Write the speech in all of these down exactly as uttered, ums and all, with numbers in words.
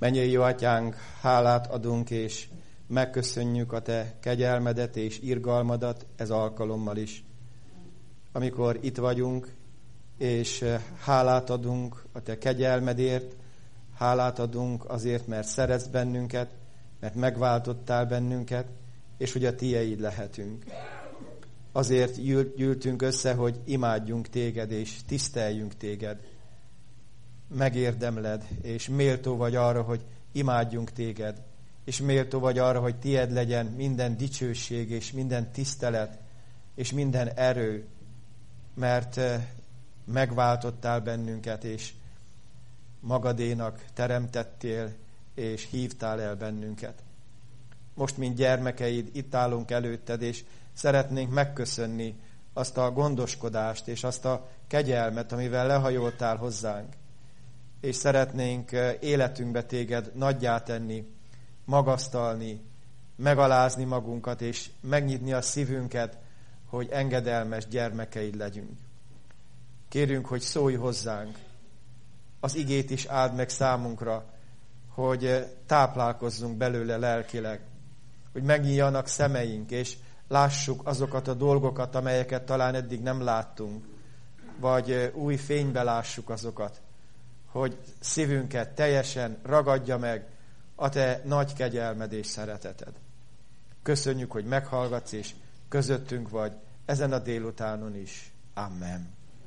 Mennyei jó Atyánk, hálát adunk, és megköszönjük a Te kegyelmedet és irgalmadat ez alkalommal is. Amikor itt vagyunk, és hálát adunk a Te kegyelmedért, hálát adunk azért, mert szeretsz bennünket, mert megváltottál bennünket, és hogy a Tieid lehetünk. Azért gyűltünk össze, hogy imádjunk Téged, és tiszteljünk Téged. Megérdemled, és méltó vagy arra, hogy imádjunk Téged, és méltó vagy arra, hogy Tied legyen minden dicsőség, és minden tisztelet, és minden erő, mert megváltottál bennünket, és magadénak teremtettél, és hívtál el bennünket. Most, mint gyermekeid, itt állunk előtted, és szeretnénk megköszönni azt a gondoskodást, és azt a kegyelmet, amivel lehajoltál hozzánk. És szeretnénk életünkbe Téged nagyjá tenni, magasztalni, megalázni magunkat, és megnyitni a szívünket, hogy engedelmes gyermekeid legyünk. Kérünk, hogy szólj hozzánk, az igét is áld meg számunkra, hogy táplálkozzunk belőle lelkileg, hogy megnyíljanak szemeink, és lássuk azokat a dolgokat, amelyeket talán eddig nem láttunk, vagy új fénybe lássuk azokat, hogy szívünket teljesen ragadja meg a Te nagy kegyelmed és szereteted. Köszönjük, hogy meghallgatsz, és közöttünk vagy ezen a délutánon is. Amen.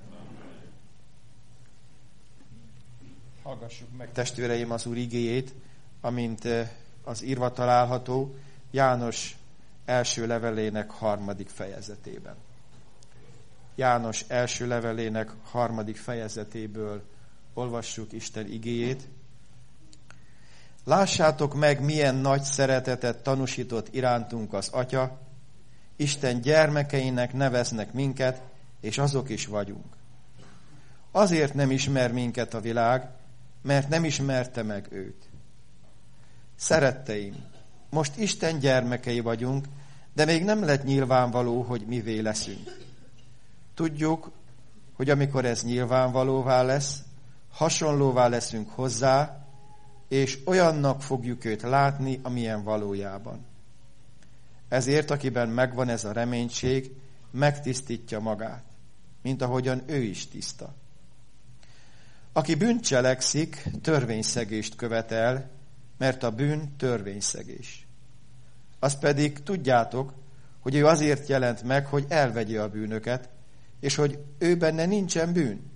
Hallgassuk meg, testvéreim, az Úr igéjét, amint az írva található János első levelének harmadik fejezetében. János első levelének harmadik fejezetéből olvassuk Isten igéjét. Lássátok meg, milyen nagy szeretetet tanúsított irántunk az Atya, Isten gyermekeinek neveznek minket, és azok is vagyunk. Azért nem ismer minket a világ, mert nem ismerte meg őt. Szeretteim, most Isten gyermekei vagyunk, de még nem lett nyilvánvaló, hogy mivé leszünk. Tudjuk, hogy amikor ez nyilvánvalóvá lesz, hasonlóvá leszünk hozzá, és olyannak fogjuk őt látni, amilyen valójában. Ezért, akiben megvan ez a reménység, megtisztítja magát, mint ahogyan ő is tiszta. Aki bűnt cselekszik, törvényszegést követel, mert a bűn törvényszegés. Azt pedig tudjátok, hogy ő azért jelent meg, hogy elvegye a bűnöket, és hogy ő benne nincsen bűn.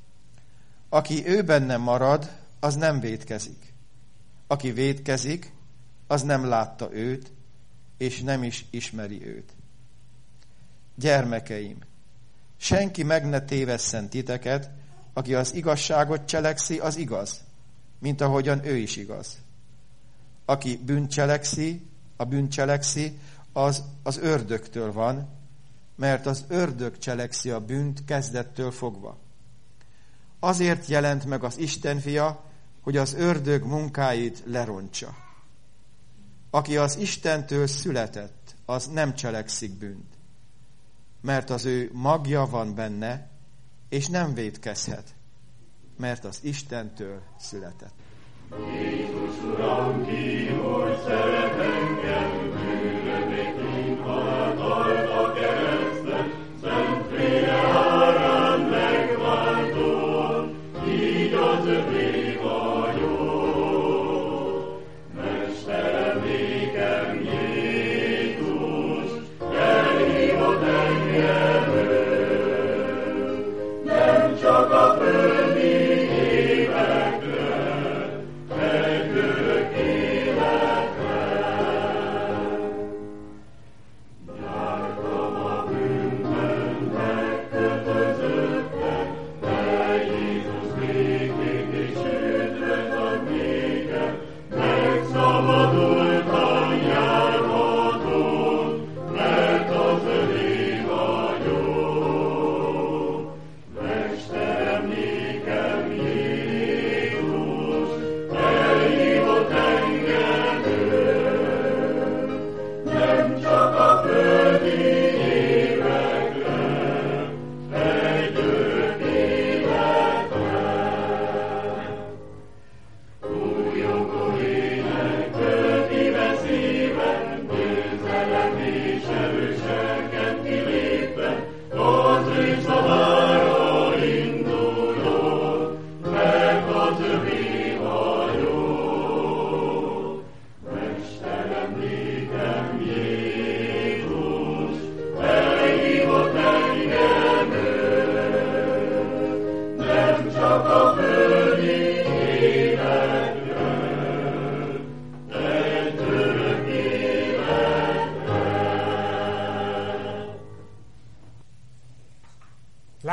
Aki ő benne marad, az nem vétkezik. Aki vétkezik, az nem látta őt, és nem is ismeri őt. Gyermekeim, senki meg ne tévesszen titeket, aki az igazságot cselekszi, az igaz, mint ahogyan ő is igaz. Aki bűnt cselekszi, a bűnt cselekszi, az az ördögtől van, mert az ördög cselekszi a bűnt kezdettől fogva. Azért jelent meg az Isten fia, hogy az ördög munkáit lerontsa. Aki az Istentől született, az nem cselekszik bűnt, mert az ő magja van benne, és nem vétkezhet, mert az Istentől született. Jézus Uram, ki, hogy szeret engem, bűnömétünk haltalt a kereszten, szent vére árán megváltott, így az övé vagyok. Mesterem, nékem Jézus, elhívott engem ő, nem csak a földi évekre,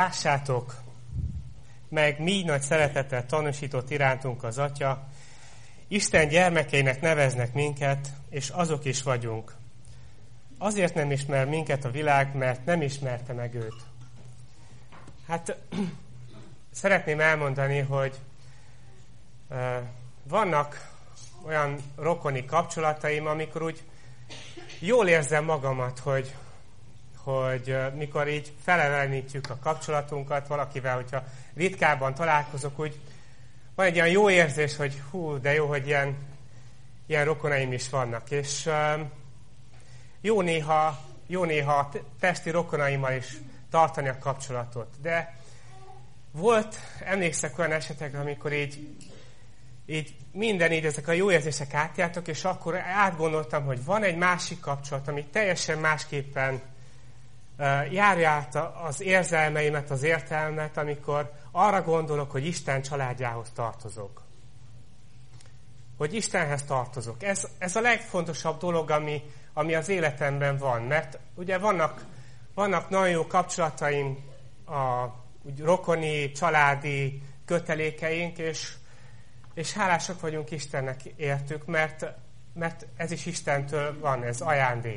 Lássátok, meg mi nagy szeretettel tanúsított irántunk az Atya, Isten gyermekeinek neveznek minket, és azok is vagyunk. Azért nem ismer minket a világ, mert nem ismerte meg őt. Hát szeretném elmondani, hogy uh, vannak olyan rokoni kapcsolataim, amikor úgy jól érzem magamat, hogy, hogy uh, mikor így felelenítjük a kapcsolatunkat valakivel, hogyha ritkábban találkozok, úgy van egy olyan jó érzés, hogy hú, de jó, hogy ilyen, ilyen rokonaim is vannak. És uh, jó néha, jó néha a testi rokonaimmal is tartani a kapcsolatot. De volt, emlékszek olyan esetekre, amikor így, így minden így ezek a jó érzések átjártak, és akkor átgondoltam, hogy van egy másik kapcsolat, ami teljesen másképpen uh, járja át az érzelmeimet, az értelmet, amikor arra gondolok, hogy Isten családjához tartozok. Hogy Istenhez tartozok. Ez, ez a legfontosabb dolog, ami, ami az életemben van. Mert ugye vannak, vannak nagyon jó kapcsolataim, a úgy rokoni, családi kötelékeink, és, és hálásak vagyunk Istennek értük, mert, mert ez is Istentől van, ez ajándék.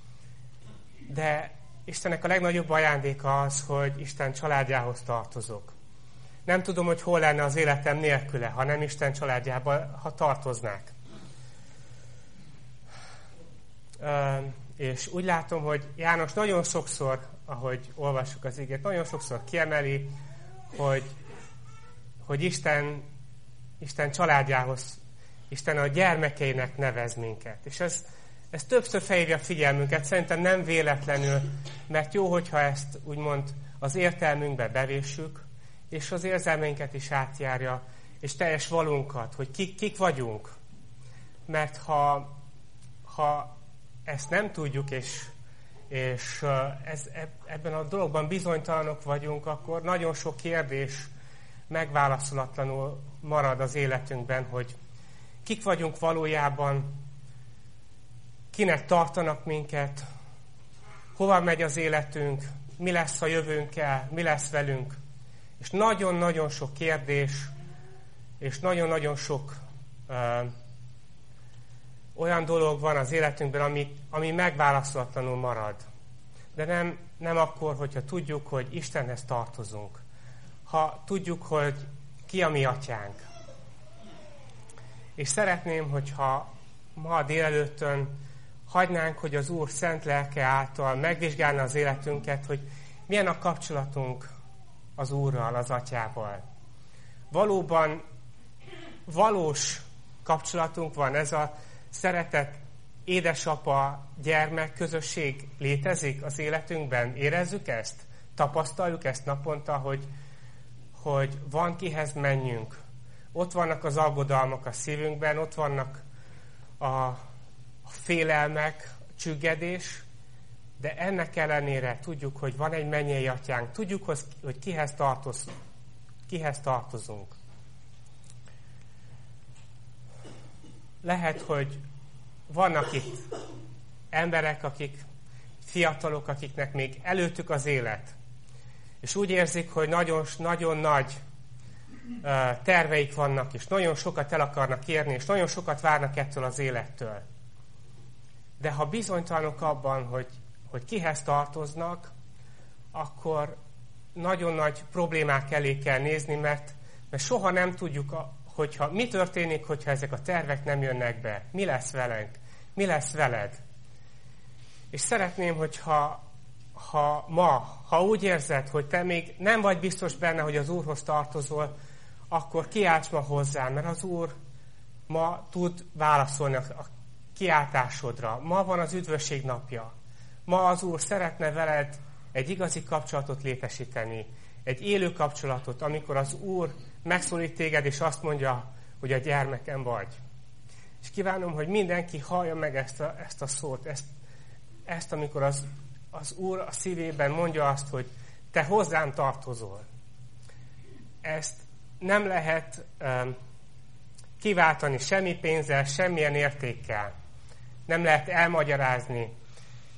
De Istennek a legnagyobb ajándéka az, hogy Isten családjához tartozok. Nem tudom, hogy hol lenne az életem nélküle, ha nem Isten családjába, ha tartoznák. Ö, és úgy látom, hogy János nagyon sokszor, ahogy olvassuk az igét, nagyon sokszor kiemeli, hogy, hogy Isten, Isten családjához, Isten a gyermekeinek nevez minket. És ez, ez többször felhívja a figyelmünket, szerintem nem véletlenül, mert jó, hogyha ezt úgymond az értelmünkbe bevéssük, és az érzelmeinket is átjárja, és teljes valunkat, hogy kik, kik vagyunk. Mert ha, ha ezt nem tudjuk, és, és ez, ebben a dologban bizonytalanok vagyunk, akkor nagyon sok kérdés megválaszolatlanul marad az életünkben, hogy kik vagyunk valójában, kinek tartanak minket, hova megy az életünk, mi lesz a jövőnkkel, mi lesz velünk. És nagyon-nagyon sok kérdés, és nagyon-nagyon sok uh, olyan dolog van az életünkben, ami, ami megválaszolatlanul marad. De nem, nem akkor, hogyha tudjuk, hogy Istenhez tartozunk. Ha tudjuk, hogy ki a mi atyánk. És szeretném, hogyha ma délelőttön hagynánk, hogy az Úr szent lelke által megvizsgálna az életünket, hogy milyen a kapcsolatunk az Úrral, az Atyával. Valóban valós kapcsolatunk van, ez a szeretett édesapa-gyermek közösség létezik az életünkben. Érezzük ezt? Tapasztaljuk ezt naponta, hogy, hogy van kihez menjünk. Ott vannak az aggodalmak a szívünkben, ott vannak a, a félelmek, a csüggedés, de ennek ellenére tudjuk, hogy van egy mennyei atyánk, tudjuk, hogy kihez, tartoz, kihez tartozunk. Lehet, hogy vannak itt emberek, akik fiatalok, akiknek még előttük az élet, és úgy érzik, hogy nagyon, nagyon nagy uh, terveik vannak, és nagyon sokat el akarnak érni, és nagyon sokat várnak ettől az élettől. De ha bizonytalanok abban, hogy hogy kihez tartoznak, akkor nagyon nagy problémák elé kell nézni, mert, mert soha nem tudjuk, hogyha mi történik, hogyha ezek a tervek nem jönnek be. Mi lesz velünk? Mi lesz veled? És szeretném, hogyha ha ma, ha úgy érzed, hogy te még nem vagy biztos benne, hogy az Úrhoz tartozol, akkor kiálts ma hozzám, mert az Úr ma tud válaszolni a kiáltásodra. Ma van az üdvösség napja. Ma az Úr szeretne veled egy igazi kapcsolatot létesíteni, egy élő kapcsolatot, amikor az Úr megszólít téged, és azt mondja, hogy a gyermekem vagy. És kívánom, hogy mindenki hallja meg ezt a, ezt a szót, ezt, ezt amikor az, az Úr a szívében mondja azt, hogy te hozzám tartozol. Ezt nem lehet um, kiváltani semmi pénzzel, semmilyen értékkel. Nem lehet elmagyarázni.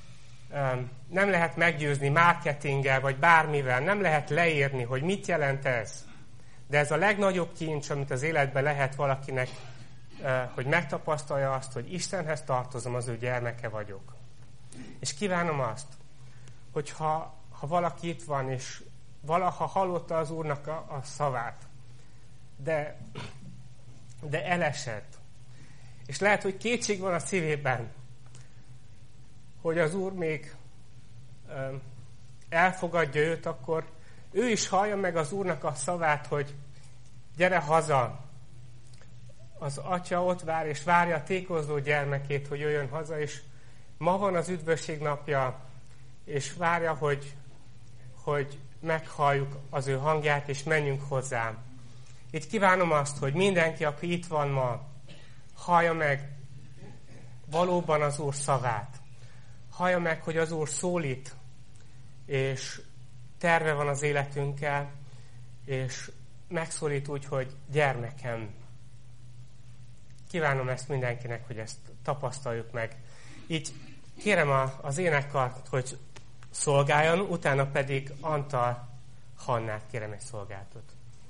nem lehet meggyőzni marketinggel, vagy bármivel, nem lehet leírni, hogy mit jelent ez. De ez a legnagyobb kincs, amit az életben lehet valakinek, hogy megtapasztalja azt, hogy Istenhez tartozom, az ő gyermeke vagyok. És kívánom azt, hogyha ha valaki itt van, és valaha hallotta az Úrnak a, a szavát, de, de elesett, és lehet, hogy kétség van a szívében, hogy az Úr még ö, elfogadja őt, akkor ő is hallja meg az Úrnak a szavát, hogy gyere haza. Az atya ott vár, és várja a tékozló gyermekét, hogy jöjjön haza, és ma van az üdvösség napja, és várja, hogy, hogy meghalljuk az ő hangját, és menjünk hozzá. Itt kívánom azt, hogy mindenki, aki itt van ma, hallja meg valóban az Úr szavát. Hallja meg, hogy az Úr szólít, és terve van az életünkkel, és megszólít úgy, hogy gyermekem. Kívánom ezt mindenkinek, hogy ezt tapasztaljuk meg. Így kérem a, az énekkart, hogy szolgáljon, utána pedig Antal Hannát kérem egy szolgáltat.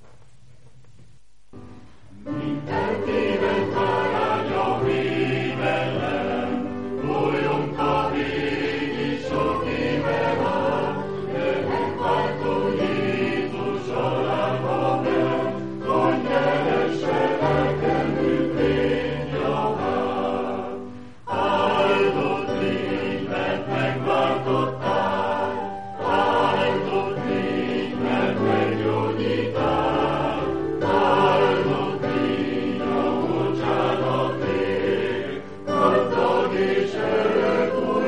Minden évet találja védelem, folyunk a végig sok éve van, önnek tartó Jézus alába ment, hogy keresse elkerült én javát. Áldott légy, mert megváltottál, áldott légy, mert meggyógyítál, áldott légy a bocsánatért, gazdag és örök új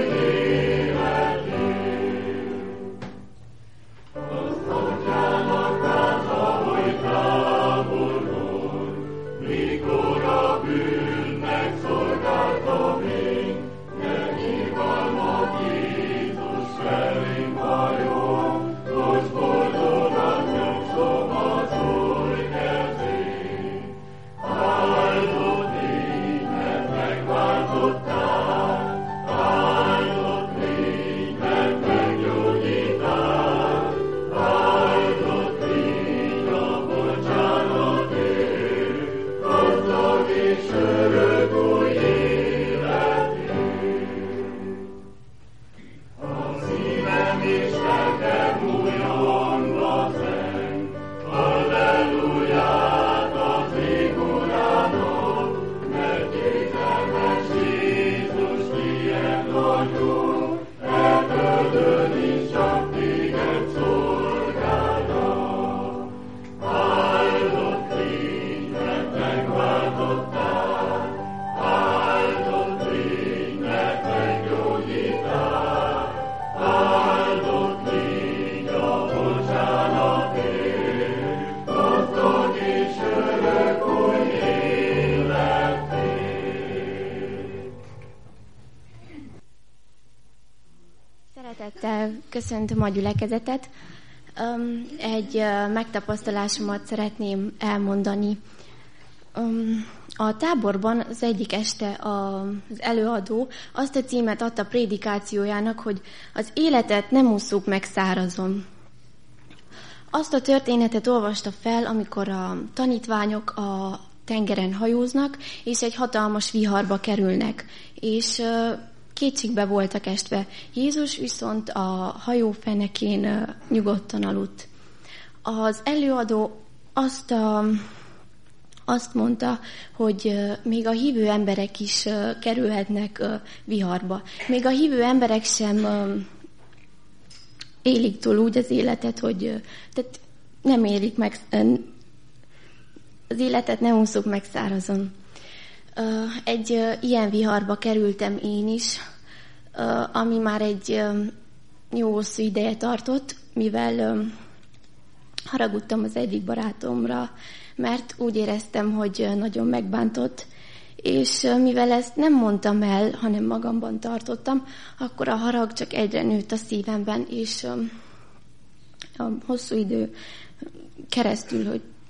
életért. Az atyának háza, hogy távolod, mikor a bűnnek szolgáltam én, de nyilvánmat Jézus felénk hajol, hogy boldogan nyugszom az Úr kezén. Áldott légy, mert megváltottál, áldott légy, mert meggyógyítál, áldott légy a bocsánatért, gazdag és örök új életért. A szívem és lelkem újongva zeng, halleluját az ég Urának, mert győzelmes Jézus tiéd vagyok, e földön is csak téged szolgálnak. Áldott légy, mert megváltottál, áldott légy, mert meggyógyítál, áldott légy a bocsánatért, gazdag és örök új életért. Szeretettel köszöntöm a gyülekezetet. Öm, Egy ö, megtapasztalásomat szeretném elmondani. Öm, A táborban az egyik este a- az előadó azt a címet adta prédikációjának, hogy az életet nem ússzuk meg szárazon. Azt a történetet olvasta fel, amikor a tanítványok a tengeren hajóznak, és egy hatalmas viharba kerülnek, és ö, kétségbe voltak estve. Jézus viszont a hajó fenekén ö, nyugodtan aludt. Az előadó azt, a, azt mondta, hogy ö, még a hívő emberek is ö, kerülhetnek ö, viharba. Még a hívő emberek sem ö, élik túl úgy az életet, hogy ö, tehát nem élik meg, ö, az életet nem ússzuk meg szárazon. Ö, Egy ö, ilyen viharba kerültem én is, ö, ami már egy ö, jó hosszú ideje tartott, mivel ö, haragudtam az egyik barátomra, mert úgy éreztem, hogy ö, nagyon megbántott, és ö, mivel ezt nem mondtam el, hanem magamban tartottam, akkor a harag csak egyre nőtt a szívemben, és ö, a hosszú idő keresztül, hogy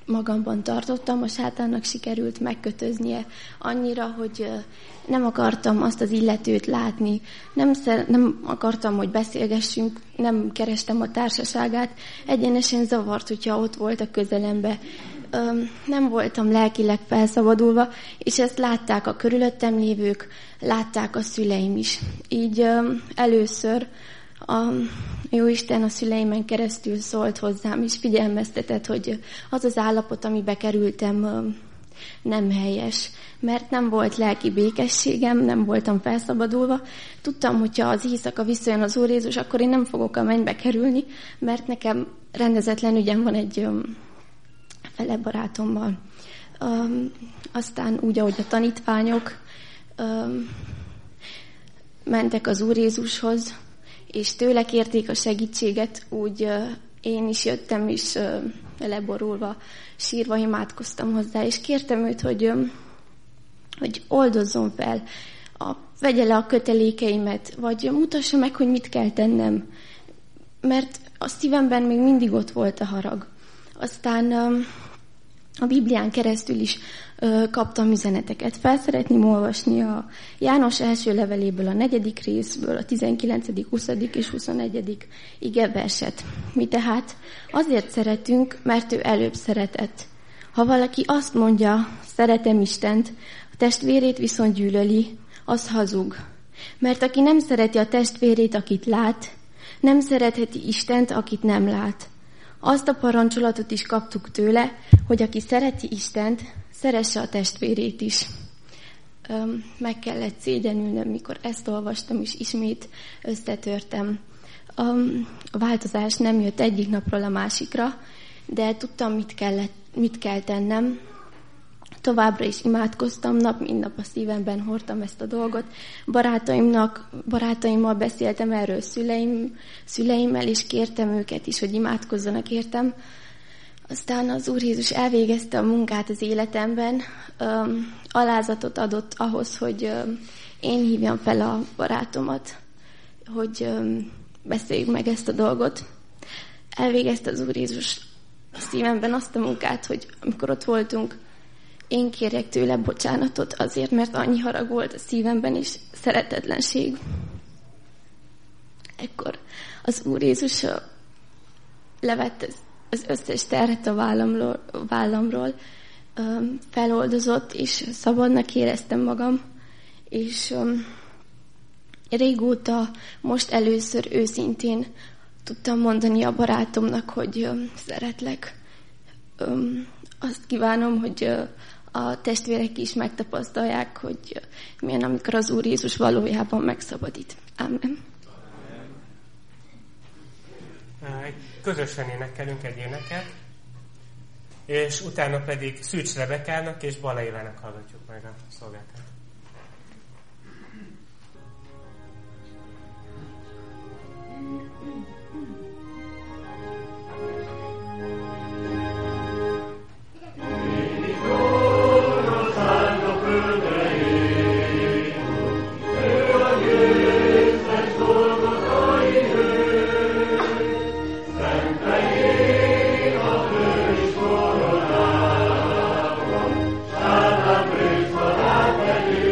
magamban tartottam, a sátánnak sikerült megkötöznie annyira, hogy nem akartam azt az illetőt látni, nem, szer- nem akartam, hogy beszélgessünk, nem kerestem a társaságát, egyenesen zavart, hogyha ott volt a közelembe. Nem voltam lelkileg felszabadulva, és ezt látták a körülöttem lévők, látták a szüleim is. Így először a Jóisten a szüleimen keresztül szólt hozzám, és figyelmeztetett, hogy az az állapot, amibe kerültem, nem helyes, mert nem volt lelki békességem, nem voltam felszabadulva. Tudtam, hogyha az éjszaka visszajön az Úr Jézus, akkor én nem fogok a mennybe kerülni, mert nekem rendezetlen ügyem van egy fele barátommal. Aztán úgy, ahogy a tanítványok mentek az Úr Jézushoz, és tőle kérték a segítséget, úgy uh, én is jöttem, és uh, leborulva, sírva imádkoztam hozzá, és kértem őt, hogy, um, hogy oldozzon fel, a, vegye le a kötelékeimet, vagy mutassa meg, hogy mit kell tennem, mert a szívemben még mindig ott volt a harag. Aztán um, a Biblián keresztül is ö, kaptam üzeneteket. Fel szeretném olvasni a János első leveléből, a negyedik részből, a tizenkilencedik, huszadik és huszonegyedik igeverset. Mi tehát azért szeretünk, mert ő előbb szeretett. Ha valaki azt mondja, szeretem Istent, a testvérét viszont gyűlöli, az hazug. Mert aki nem szereti a testvérét, akit lát, nem szeretheti Istent, akit nem lát. Azt a parancsolatot is kaptuk tőle, hogy aki szereti Istent, szeresse a testvérét is. Meg kellett szégyenülnöm, mikor ezt olvastam, és ismét összetörtem. A változás nem jött egyik napról a másikra, de tudtam, mit, kellett, mit kell tennem. Továbbra is imádkoztam, nap mint nap a szívemben hordtam ezt a dolgot. Barátaimnak, barátaimmal beszéltem erről szüleim, szüleimmel, és kértem őket is, hogy imádkozzanak értem. Aztán az Úr Jézus elvégezte a munkát az életemben, um, alázatot adott ahhoz, hogy um, én hívjam fel a barátomat, hogy um, beszéljük meg ezt a dolgot. Elvégezte az Úr Jézus a szívemben azt a munkát, hogy amikor ott voltunk, én kérjek tőle bocsánatot azért, mert annyi harag volt a szívemben, és szeretetlenség. Ekkor az Úr Jézus levette az összes terhet a vállamról, vállamról, feloldozott, és szabadnak éreztem magam, és régóta, most először őszintén tudtam mondani a barátomnak, hogy szeretlek. Azt kívánom, hogy a testvérek is megtapasztalják, hogy milyen, amikor az Úr Jézus valójában megszabadít. Amen. Közösen énekelünk egy éneket, és utána pedig Szűcs Rebekának és Bala Évának hallgatjuk meg a szolgáltat. Thank you.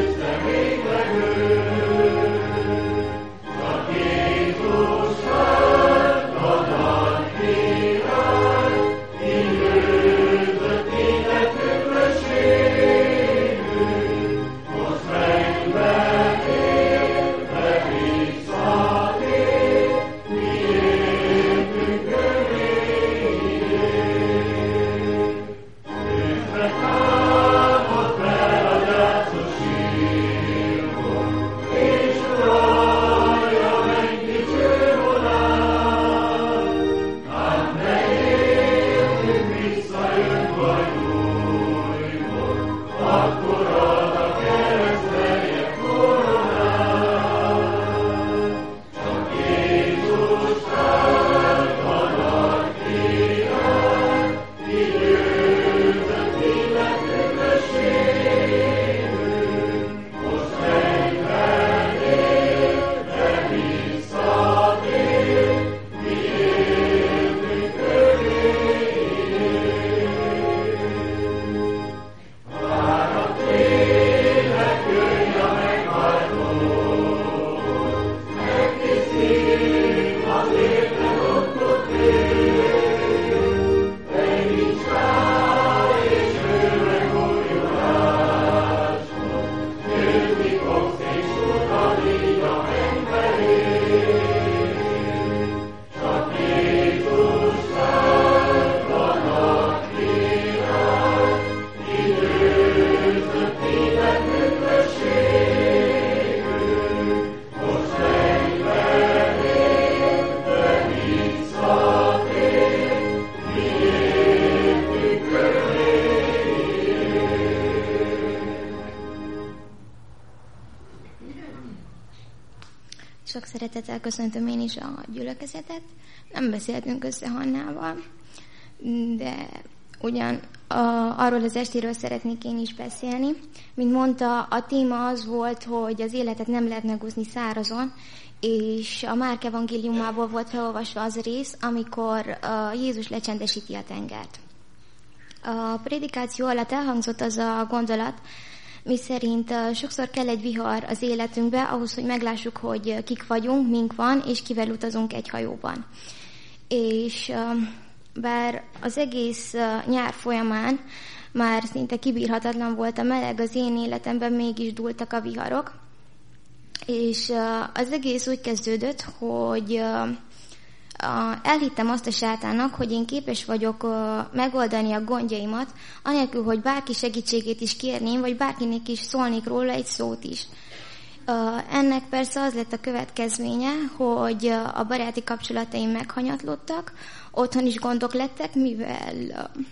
Sok szeretettel köszöntöm én is a gyülekezetet. Nem beszéltünk össze Hannával, de ugyan a, arról az estéről szeretnék én is beszélni. Mint mondta, a téma az volt, hogy az életet nem lehet megúszni szárazon, és a Márk evangéliumából volt felolvasva az a rész, amikor uh, Jézus lecsendesíti a tengert. A prédikáció alatt elhangzott az a gondolat, miszerint uh, sokszor kell egy vihar az életünkbe, ahhoz, hogy meglássuk, hogy kik vagyunk, mink van, és kivel utazunk egy hajóban. És uh, bár az egész uh, nyár folyamán már szinte kibírhatatlan volt a meleg, az én életemben mégis dúltak a viharok, és uh, az egész úgy kezdődött, hogy uh, uh, elhittem azt a sátánnak, hogy én képes vagyok uh, megoldani a gondjaimat, anélkül, hogy bárki segítségét is kérném, vagy bárkinek is szólnék róla egy szót is. Uh, ennek persze az lett a következménye, hogy uh, a baráti kapcsolataim meghanyatlottak, otthon is gondok lettek, mivel... Uh,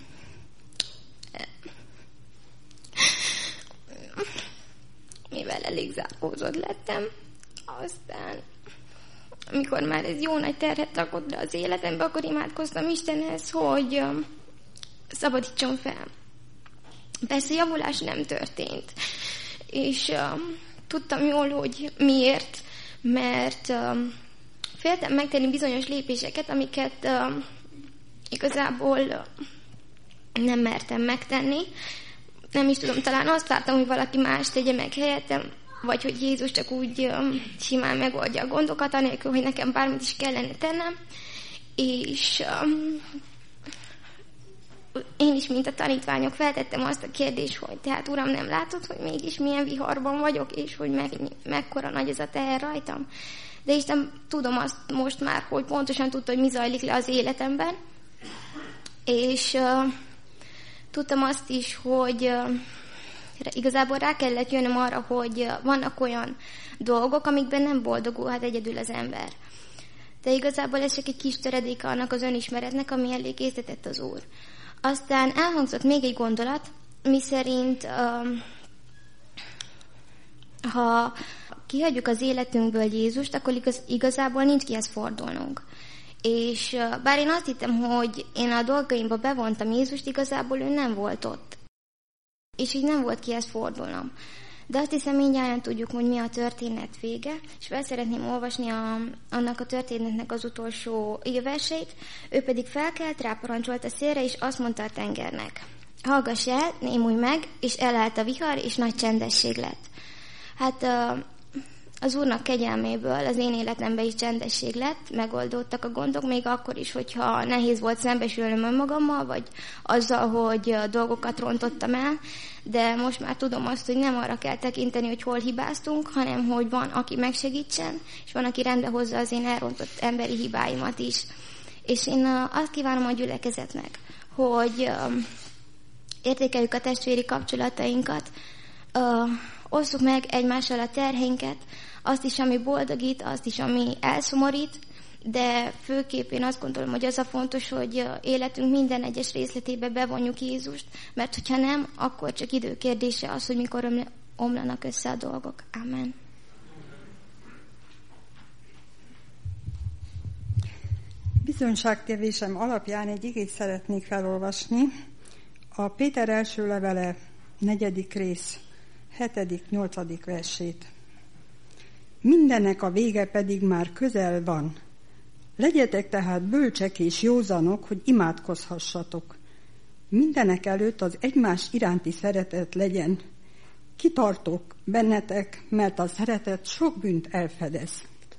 mivel elég zárkózott lettem. Aztán, amikor már ez jó nagy terhet rakott le az életembe, akkor imádkoztam Istenhez, hogy um, szabadítson fel. Persze javulás nem történt. És um, tudtam jól, hogy miért, mert um, féltem megtenni bizonyos lépéseket, amiket um, igazából um, nem mertem megtenni. Nem is tudom, talán azt vártam, hogy valaki más tegye meg helyettem, vagy hogy Jézus csak úgy um, simán megoldja a gondokat, anélkül, hogy nekem bármit is kellene tennem. És um, én is, mint a tanítványok, feltettem azt a kérdést, hogy tehát Uram, nem látod, hogy mégis milyen viharban vagyok, és hogy meg, mekkora nagy ez a teher rajtam. De Isten, tudom azt most már, hogy pontosan tudta, hogy mi zajlik le az életemben. És... Uh, Tudtam azt is, hogy uh, igazából rá kellett jönnöm arra, hogy uh, vannak olyan dolgok, amikben nem boldogulhat egyedül az ember. De igazából ez csak egy kis töredéke annak az önismeretnek, ami elé készített az Úr. Aztán elhangzott még egy gondolat, miszerint uh, ha kihagyjuk az életünkből Jézust, akkor igaz, igazából nincs kihez fordulnunk. És bár én azt hittem, hogy én a dolgaimba bevontam Jézust, igazából ő nem volt ott. És így nem volt kihez fordulnom. De azt hiszem, mindjárt tudjuk, hogy mi a történet vége, és fel szeretném olvasni a, annak a történetnek az utolsó verseit. Ő pedig felkelt, ráparancsolt a szélre, és azt mondta a tengernek: hallgass el, némulj meg, és elállt a vihar, és nagy csendesség lett. Hát... Az Úrnak kegyelméből az én életemben is csendesség lett, megoldódtak a gondok, még akkor is, hogyha nehéz volt szembesülnöm önmagammal, vagy azzal, hogy dolgokat rontottam el, de most már tudom azt, hogy nem arra kell tekinteni, hogy hol hibáztunk, hanem hogy van, aki megsegítsen, és van, aki rendbe hozza az én elrontott emberi hibáimat is. És én azt kívánom a gyülekezetnek, hogy értékeljük a testvéri kapcsolatainkat, osszuk meg egymással a terheinket, azt is, ami boldogít, azt is, ami elszomorít, de főképp én azt gondolom, hogy az a fontos, hogy életünk minden egyes részletébe bevonjuk Jézust, mert hogyha nem, akkor csak idő kérdése az, hogy mikor omlanak össze a dolgok. Amen. Bizonyságtévésem alapján egy igét szeretnék felolvasni. A Péter első levele, negyedik rész, hetedik, nyolcadik versét. Mindennek a vége pedig már közel van. Legyetek tehát bölcsek és józanok, hogy imádkozhassatok. Mindenek előtt az egymás iránti szeretet legyen. Kitartok bennetek, mert a szeretet sok bűnt elfedez.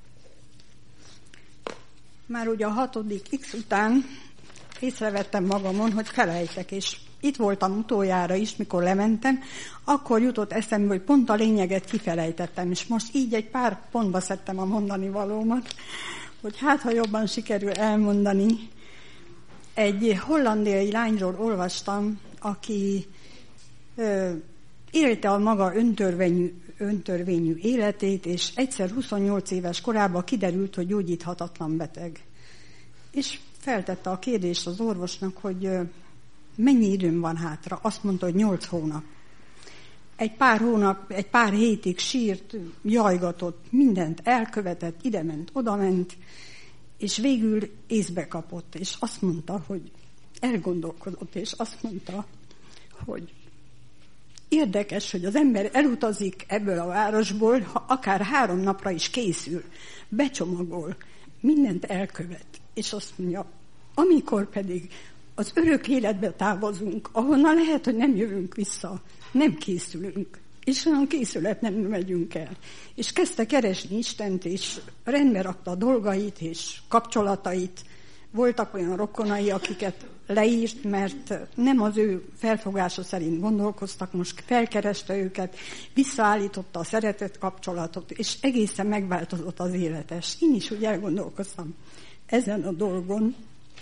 Már ugye a hatodik X után észrevettem magamon, hogy felejtek, és itt voltam utoljára is, mikor lementem, akkor jutott eszembe, hogy pont a lényeget kifelejtettem, és most így egy pár pontba szedtem a mondani valómat, hogy hát, ha jobban sikerül elmondani. Egy hollandiai lányról olvastam, aki ö, élte a maga öntörvényű, öntörvényű életét, és egyszer huszonnyolc éves korában kiderült, hogy gyógyíthatatlan beteg. És feltette a kérdést az orvosnak, hogy ö, mennyi időm van hátra. Azt mondta, hogy nyolc hónap. egy pár hónap, egy pár hétig sírt, jajgatott, mindent elkövetett, idement, odament, és végül észbe kapott, és azt mondta, hogy elgondolkodott, és azt mondta, hogy érdekes, hogy az ember elutazik ebből a városból, ha akár három napra is készül, becsomagol, mindent elkövet, és azt mondja, amikor pedig az örök életbe távozunk, ahonnan lehet, hogy nem jövünk vissza, nem készülünk, és olyan készület nem megyünk el. És kezdte keresni Istent, és rendbe rakta a dolgait, és kapcsolatait. Voltak olyan rokonai, akiket leírt, mert nem az ő felfogása szerint gondolkoztak, most felkereste őket, visszaállította a szeretett kapcsolatot, és egészen megváltozott az életes. Én is úgy elgondolkoztam ezen a dolgon,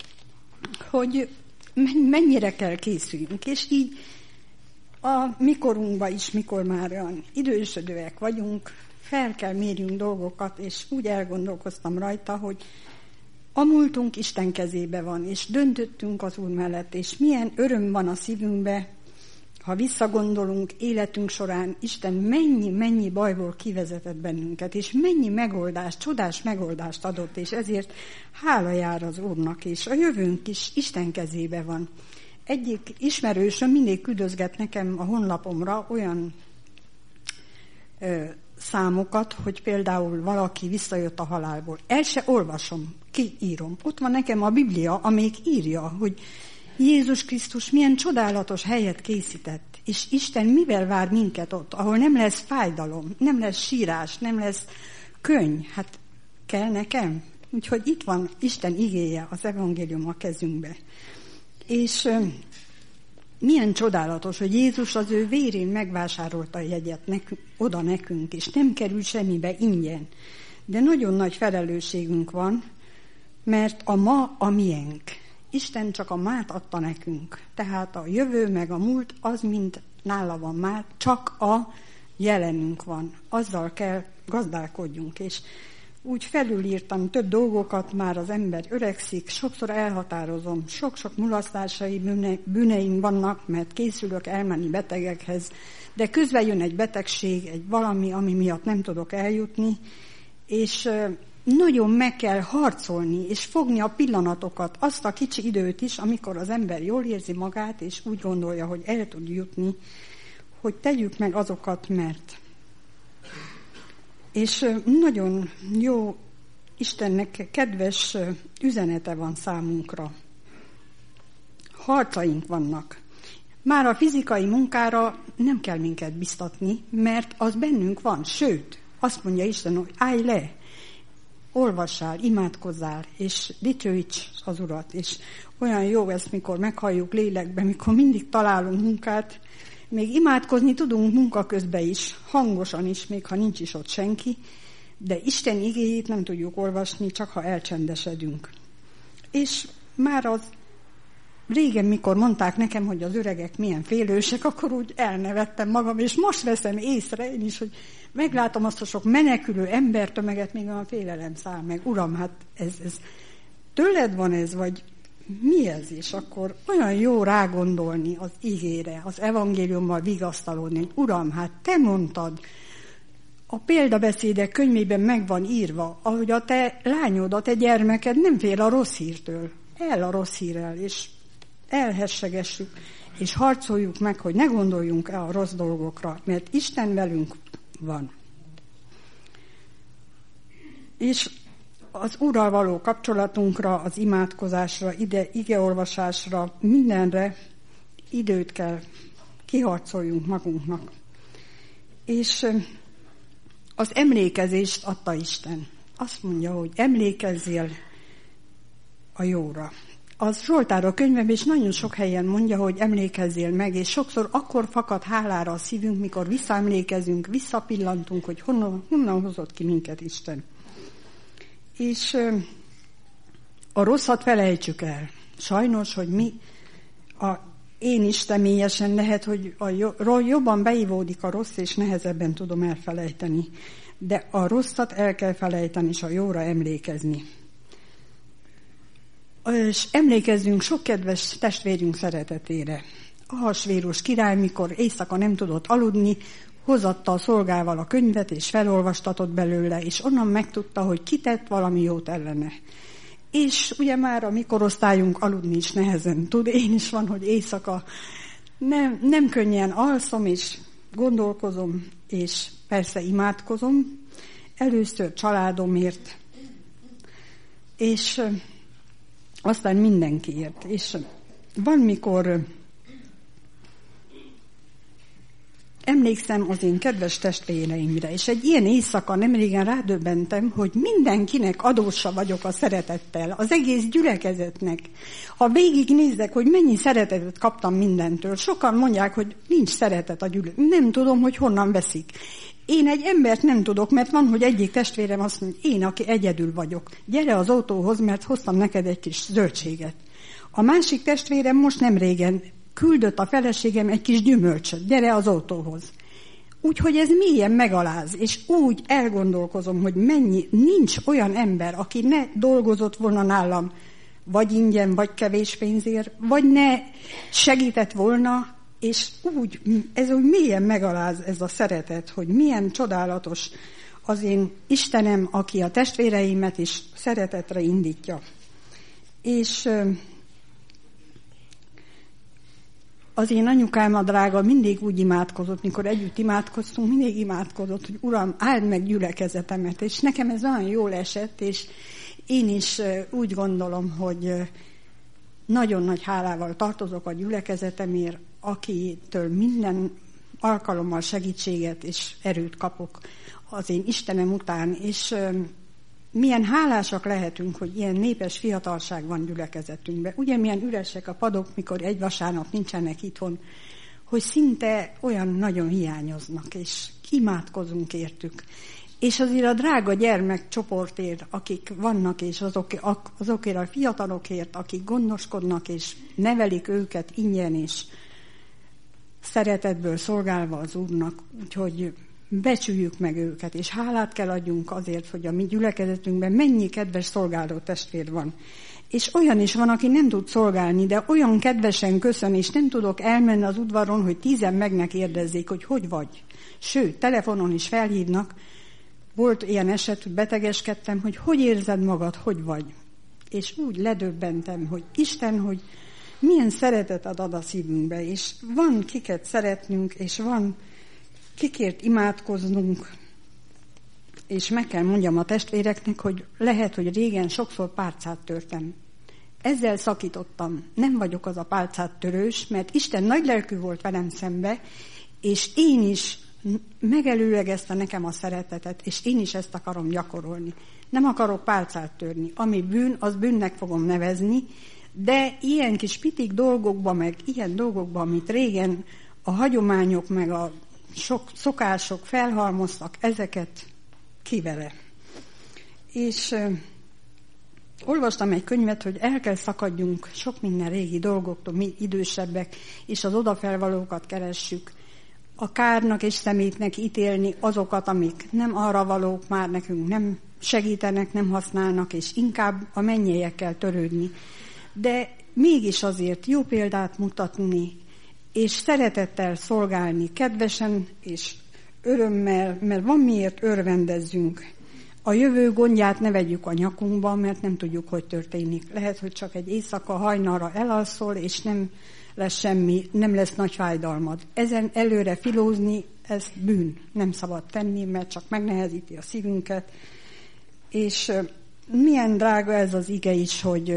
hogy mennyire kell készüljünk, és így a mikorunkban is, mikor már olyan idősödőek vagyunk, fel kell mérjünk dolgokat, és úgy elgondolkoztam rajta, hogy a múltunk Isten kezébe van, és döntöttünk az Úr mellett, és milyen öröm van a szívünkbe, ha visszagondolunk életünk során, Isten mennyi, mennyi bajból kivezetett bennünket, és mennyi megoldást, csodás megoldást adott, és ezért hála jár az Úrnak, és a jövőnk is Isten kezébe van. Egyik ismerősöm mindig küldözget nekem a honlapomra olyan ö, számokat, hogy például valaki visszajött a halálból. El se olvasom, kiírom. Ott van nekem a Biblia, amelyik írja, hogy Jézus Krisztus milyen csodálatos helyet készített, és Isten mivel vár minket ott, ahol nem lesz fájdalom, nem lesz sírás, nem lesz könny. Hát kell nekem? Úgyhogy itt van Isten igéje, az evangélium a kezünkbe. És ö, milyen csodálatos, hogy Jézus az ő vérén megvásárolta a jegyet nekünk, oda nekünk, és nem kerül semmibe ingyen. De nagyon nagy felelősségünk van, mert a ma a miénk. Isten csak a mát adta nekünk. Tehát a jövő meg a múlt az mind nála van már, csak a jelenünk van. Azzal kell gazdálkodjunk. És úgy felülírtam több dolgokat, már az ember öregszik, sokszor elhatározom, sok-sok mulasztásai bűne, bűneim vannak, mert készülök elmenni betegekhez, de közben jön egy betegség, egy valami, ami miatt nem tudok eljutni, és nagyon meg kell harcolni, és fogni a pillanatokat, azt a kicsi időt is, amikor az ember jól érzi magát, és úgy gondolja, hogy el tud jutni, hogy tegyük meg azokat, mert. És nagyon jó Istennek kedves üzenete van számunkra. Harcaink vannak. Már a fizikai munkára nem kell minket biztatni, mert az bennünk van. Sőt, azt mondja Isten, hogy állj le, olvassál, imádkozzál, és dicsőíts az Urat. És olyan jó ez, mikor meghalljuk lélekben, mikor mindig találunk munkát, még imádkozni tudunk munka közben is, hangosan is, még ha nincs is ott senki, de Isten igéjét nem tudjuk olvasni, csak ha elcsendesedünk. És már az régen, mikor mondták nekem, hogy az öregek milyen félősek, akkor úgy elnevettem magam, és most veszem észre én is, hogy meglátom azt a sok menekülő embertömeget, még a félelem száll meg. Uram, hát ez, ez tőled van ez, vagy mi ez? És akkor olyan jó rágondolni az igére, az evangéliummal vigasztalódni, hogy Uram, hát te mondtad, a példabeszédek könyvében meg van írva, ahogy a te lányod, a te gyermeked nem fél a rossz hírtől. El a rossz hírrel, és elhessegessük, és harcoljuk meg, hogy ne gondoljunk el a rossz dolgokra, mert Isten velünk van. És az Úrral való kapcsolatunkra, az imádkozásra, ide, igeolvasásra, mindenre időt kell, kiharcoljunk magunknak. És az emlékezést adta Isten. Azt mondja, hogy emlékezzél a jóra. Az Zsoltár a könyvben is nagyon sok helyen mondja, hogy emlékezzél meg, és sokszor akkor fakad hálára a szívünk, mikor visszaemlékezünk, visszapillantunk, hogy honnan, honnan hozott ki minket Isten. És a rosszat felejtsük el. Sajnos, hogy mi, a, én is személyesen lehet, hogy a jobban beivódik a rossz, és nehezebben tudom elfelejteni. De a rosszat el kell felejteni, és a jóra emlékezni. És emlékezzünk sok kedves testvérünk szeretetére, Ahasvérus király, mikor éjszaka nem tudott aludni, hozatta a szolgával a könyvet, és felolvastatott belőle, és onnan megtudta, hogy kitett valami jót ellene. És ugye már a mi korosztályunk aludni is nehezen tud, én is van, hogy éjszaka nem, nem könnyen alszom, és gondolkozom, és persze imádkozom, először családomért, és aztán mindenkiért. És van, mikor emlékszem az én kedves testvéreimre, és egy ilyen éjszaka nemrégen rádöbbentem, hogy mindenkinek adósa vagyok a szeretettel, az egész gyülekezetnek. Ha végignézek, hogy mennyi szeretetet kaptam mindentől, sokan mondják, hogy nincs szeretet a gyülekezetben. Nem tudom, hogy honnan veszik. Én egy embert nem tudok, mert van, hogy egyik testvérem azt mondja, én, aki egyedül vagyok, gyere az autóhoz, mert hoztam neked egy kis zöldséget. A másik testvérem most nem régen küldött a feleségem egy kis gyümölcsöt, gyere az autóhoz. Úgyhogy ez mélyen megaláz, és úgy elgondolkozom, hogy mennyi, nincs olyan ember, aki ne dolgozott volna nálam, vagy ingyen, vagy kevés pénzért, vagy ne segített volna, és úgy, ez úgy mélyen megaláz ez a szeretet, hogy milyen csodálatos az én Istenem, aki a testvéreimet is szeretetre indítja. És az én anyukám, a drága, mindig úgy imádkozott, mikor együtt imádkoztunk, mindig imádkozott, hogy Uram, áld meg gyülekezetemet, és nekem ez olyan jól esett, és én is úgy gondolom, hogy nagyon nagy hálával tartozok a gyülekezetemért, akitől minden alkalommal segítséget és erőt kapok az én Istenem után, és milyen hálásak lehetünk, hogy ilyen népes fiatalság van gyülekezetünkben. Ugye milyen üresek a padok, mikor egy vasárnap nincsenek itthon, hogy szinte olyan nagyon hiányoznak, és imádkozunk értük. És azért a drága gyermekcsoportért, akik vannak, és azok, azokért a fiatalokért, akik gondoskodnak, és nevelik őket ingyen, és szeretetből szolgálva az Úrnak, úgyhogy becsüljük meg őket, és hálát kell adjunk azért, hogy a mi gyülekezetünkben mennyi kedves szolgáló testvér van. És olyan is van, aki nem tud szolgálni, de olyan kedvesen köszön, és nem tudok elmenni az udvaron, hogy tízen meg ne kérdezzék, hogy hogy vagy. Sőt, telefonon is felhívnak. Volt ilyen eset, hogy betegeskedtem, hogy hogy érzed magad, hogy vagy. És úgy ledöbbentem, hogy Isten, hogy milyen szeretetet ad a szívünkbe, és van kiket szeretnünk, és van kikért imádkoznunk, és meg kell mondjam a testvéreknek, hogy lehet, hogy régen sokszor pálcát törtem. Ezzel szakítottam. Nem vagyok az a pálcát törős, mert Isten nagylelkű volt velem szembe, és én is megelőlegezte nekem a szeretetet, és én is ezt akarom gyakorolni. Nem akarok pálcát törni. Ami bűn, az bűnnek fogom nevezni, de ilyen kis pitik dolgokban, meg ilyen dolgokban, amit régen a hagyományok, meg a sok szokások felhalmoztak, ezeket kivele. És uh, olvastam egy könyvet, hogy el kell szakadjunk sok minden régi dolgoktól, mi idősebbek, és az odafelvalókat keressük. A kárnak és szemétnek ítélni azokat, amik nem arra valók, már nekünk nem segítenek, nem használnak, és inkább a mennyeiekkel törődni. De mégis azért jó példát mutatni, és szeretettel szolgálni, kedvesen és örömmel, mert van miért örvendezzünk. A jövő gondját ne vegyük a nyakunkba, mert nem tudjuk, hogy történik. Lehet, hogy csak egy éjszaka hajnalra elalszol, és nem lesz semmi, nem lesz nagy fájdalmad. Ezen előre filózni, ez bűn. Nem szabad tenni, mert csak megnehezíti a szívünket. És milyen drága ez az ige is, hogy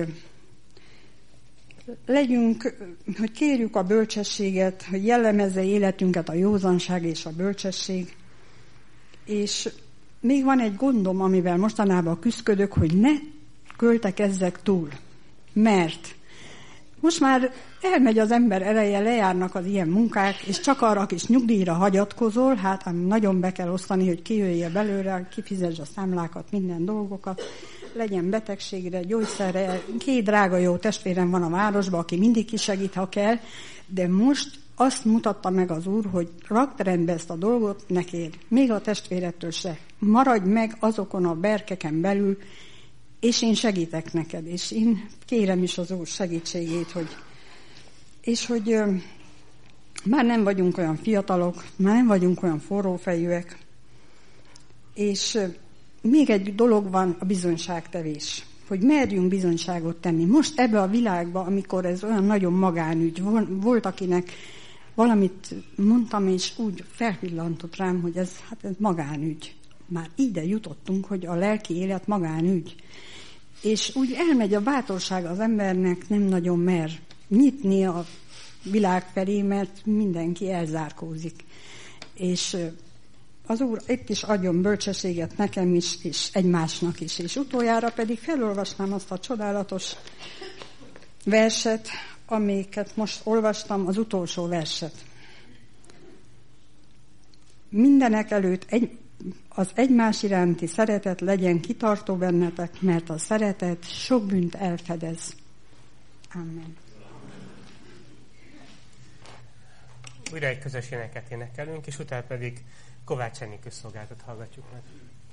legyünk, hogy kérjük a bölcsességet, hogy jellemezze életünket a józanság és a bölcsesség. És még van egy gondom, amivel mostanában küszködök, hogy ne költekezzek túl. Mert most már elmegy az ember eleje, lejárnak az ilyen munkák, és csak arra kis nyugdíjra hagyatkozol, hát nagyon be kell osztani, hogy kijöjje belőle, kifizess a számlákat, minden dolgokat, legyen betegségre, gyógyszerre. Két drága jó testvérem van a városban, aki mindig kisegít, ha kell, de most azt mutatta meg az Úr, hogy rakd rendbe ezt a dolgot, ne kérj, még a testvérettől se. Maradj meg azokon a berkeken belül, és én segítek neked, és én kérem is az Úr segítségét, hogy, és hogy már nem vagyunk olyan fiatalok, már nem vagyunk olyan forrófejűek, és még egy dolog van, a bizonyságtevés, hogy merjünk bizonyságot tenni. Most ebbe a világba, amikor ez olyan nagyon magánügy, volt, akinek valamit mondtam, és úgy felpillantott rám, hogy ez, hát ez magánügy. Már ide jutottunk, hogy a lelki élet magánügy. És úgy elmegy a bátorság az embernek, nem nagyon mer nyitni a világ felé, mert mindenki elzárkózik. És az Úr itt is adjon bölcsességet nekem is, és egymásnak is. És utoljára pedig felolvasnám azt a csodálatos verset, amiket most olvastam, az utolsó verset. Mindenek előtt egy, az egymás iránti szeretet legyen kitartó bennetek, mert a szeretet sok bűnt elfedez. Amen. Újra egy közös éneket énekelünk, és utána pedig Kovács Enni közszolgálatot hallgatjuk meg.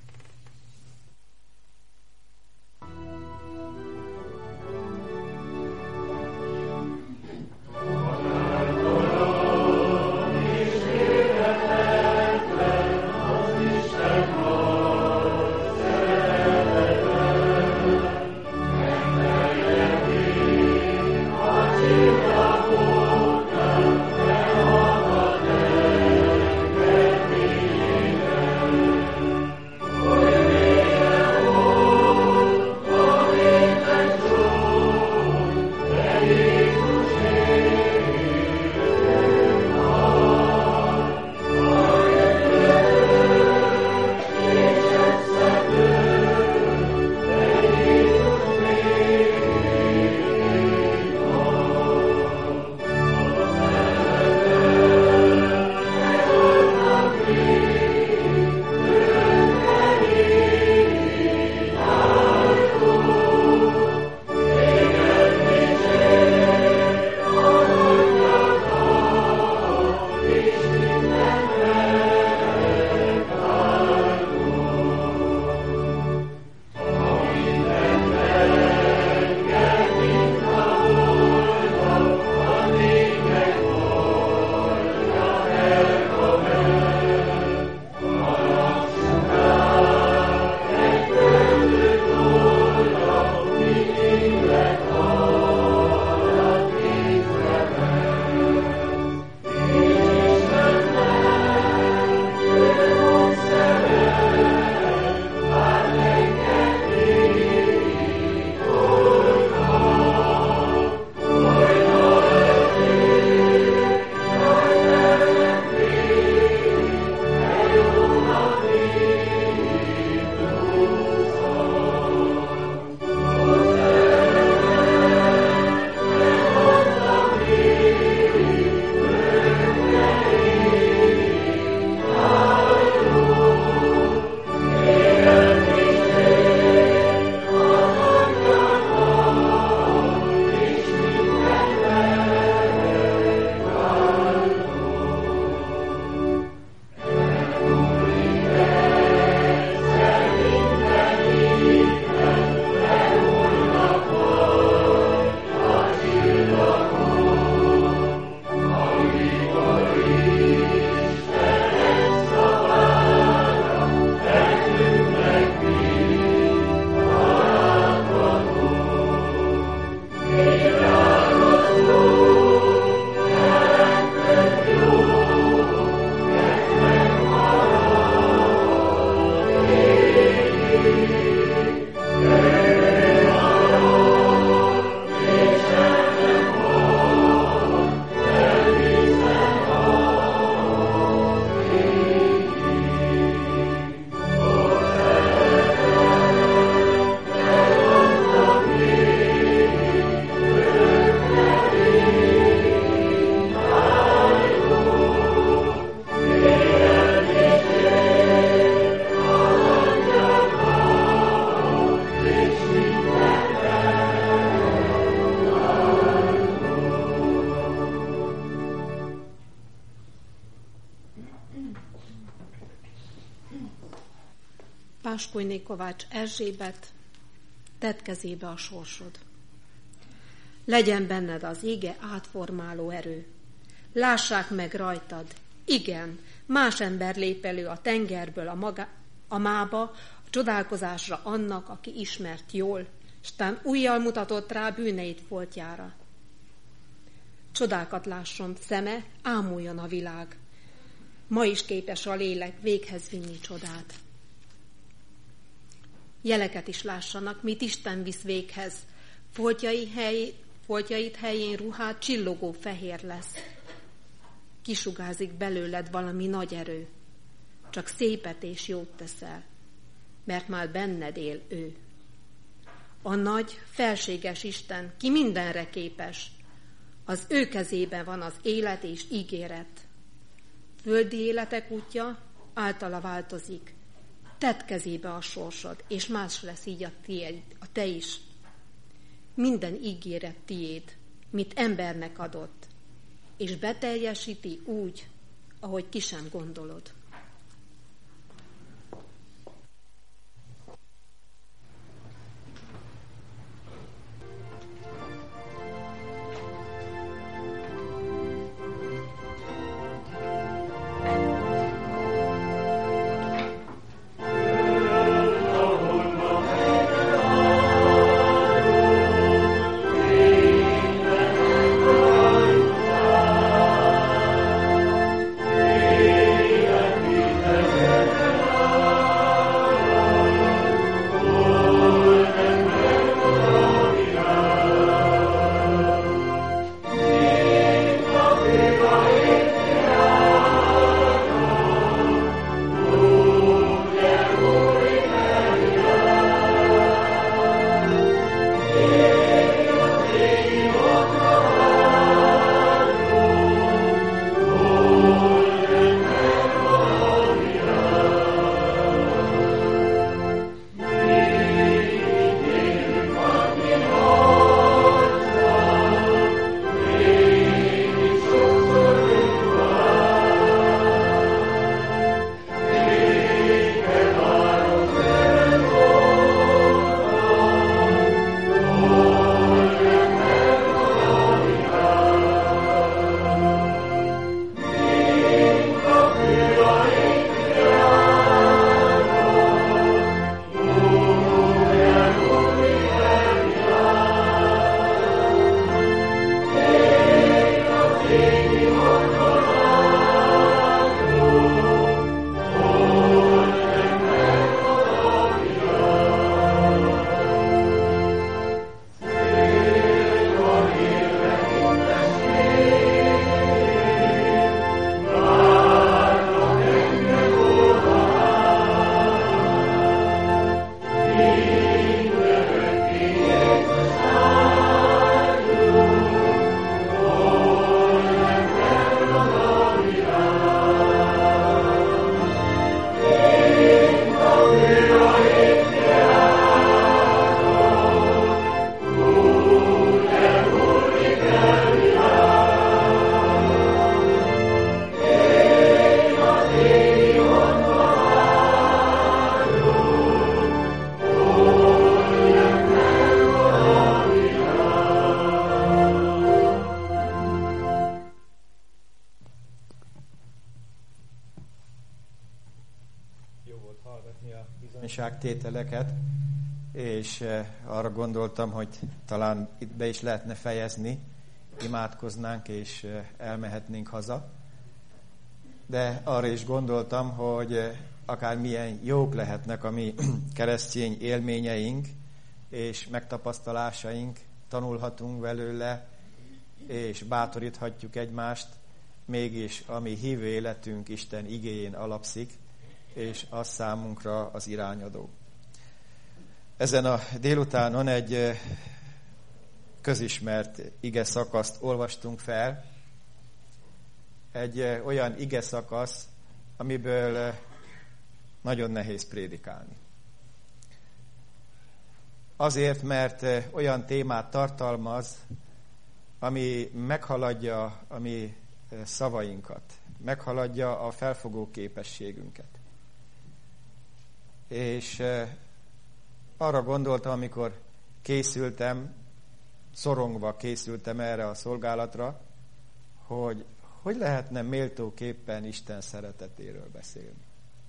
Páskonyné Kovács Erzsébet, tedd kezébe a sorsod. Legyen benned az ége átformáló erő, Lássák meg rajtad. Igen, más ember lép elő a tengerből a, maga, a mába, a csodálkozásra annak, aki ismert jól, s tán újjal mutatott rá bűneit foltjára. Csodákat lásson szeme, ámuljon a világ. Ma is képes a lélek véghez vinni csodát. Jeleket is lássanak, mit Isten visz véghez. Foltjai hely, foltjait helyén ruhát csillogó fehér lesz. Kisugázik belőled valami nagy erő. Csak szépet és jót teszel, mert már benned él ő. A nagy, felséges Isten, ki mindenre képes, az ő kezében van az élet és ígéret. Földi életek útja általa változik. Tedd kezébe a sorsod, és más lesz így a, tiéd, a te is. Minden ígéret tiéd, mit embernek adott, és beteljesíti úgy, ahogy ki sem gondolod. tételeket, és arra gondoltam, hogy talán itt be is lehetne fejezni, imádkoznánk, és elmehetnénk haza. De arra is gondoltam, hogy akár milyen jók lehetnek a mi keresztény élményeink, és megtapasztalásaink, tanulhatunk belőle, és bátoríthatjuk egymást, mégis a mi hívő életünk Isten igéjén alapszik, és az számunkra az irányadó. Ezen a délutánon egy közismert ige szakaszt olvastunk fel, egy olyan ige szakasz, amiből nagyon nehéz prédikálni. Azért, mert olyan témát tartalmaz, ami meghaladja a mi szavainkat, meghaladja a felfogó képességünket. És arra gondoltam, amikor készültem, szorongva készültem erre a szolgálatra, hogy hogy lehetne méltóképpen Isten szeretetéről beszélni?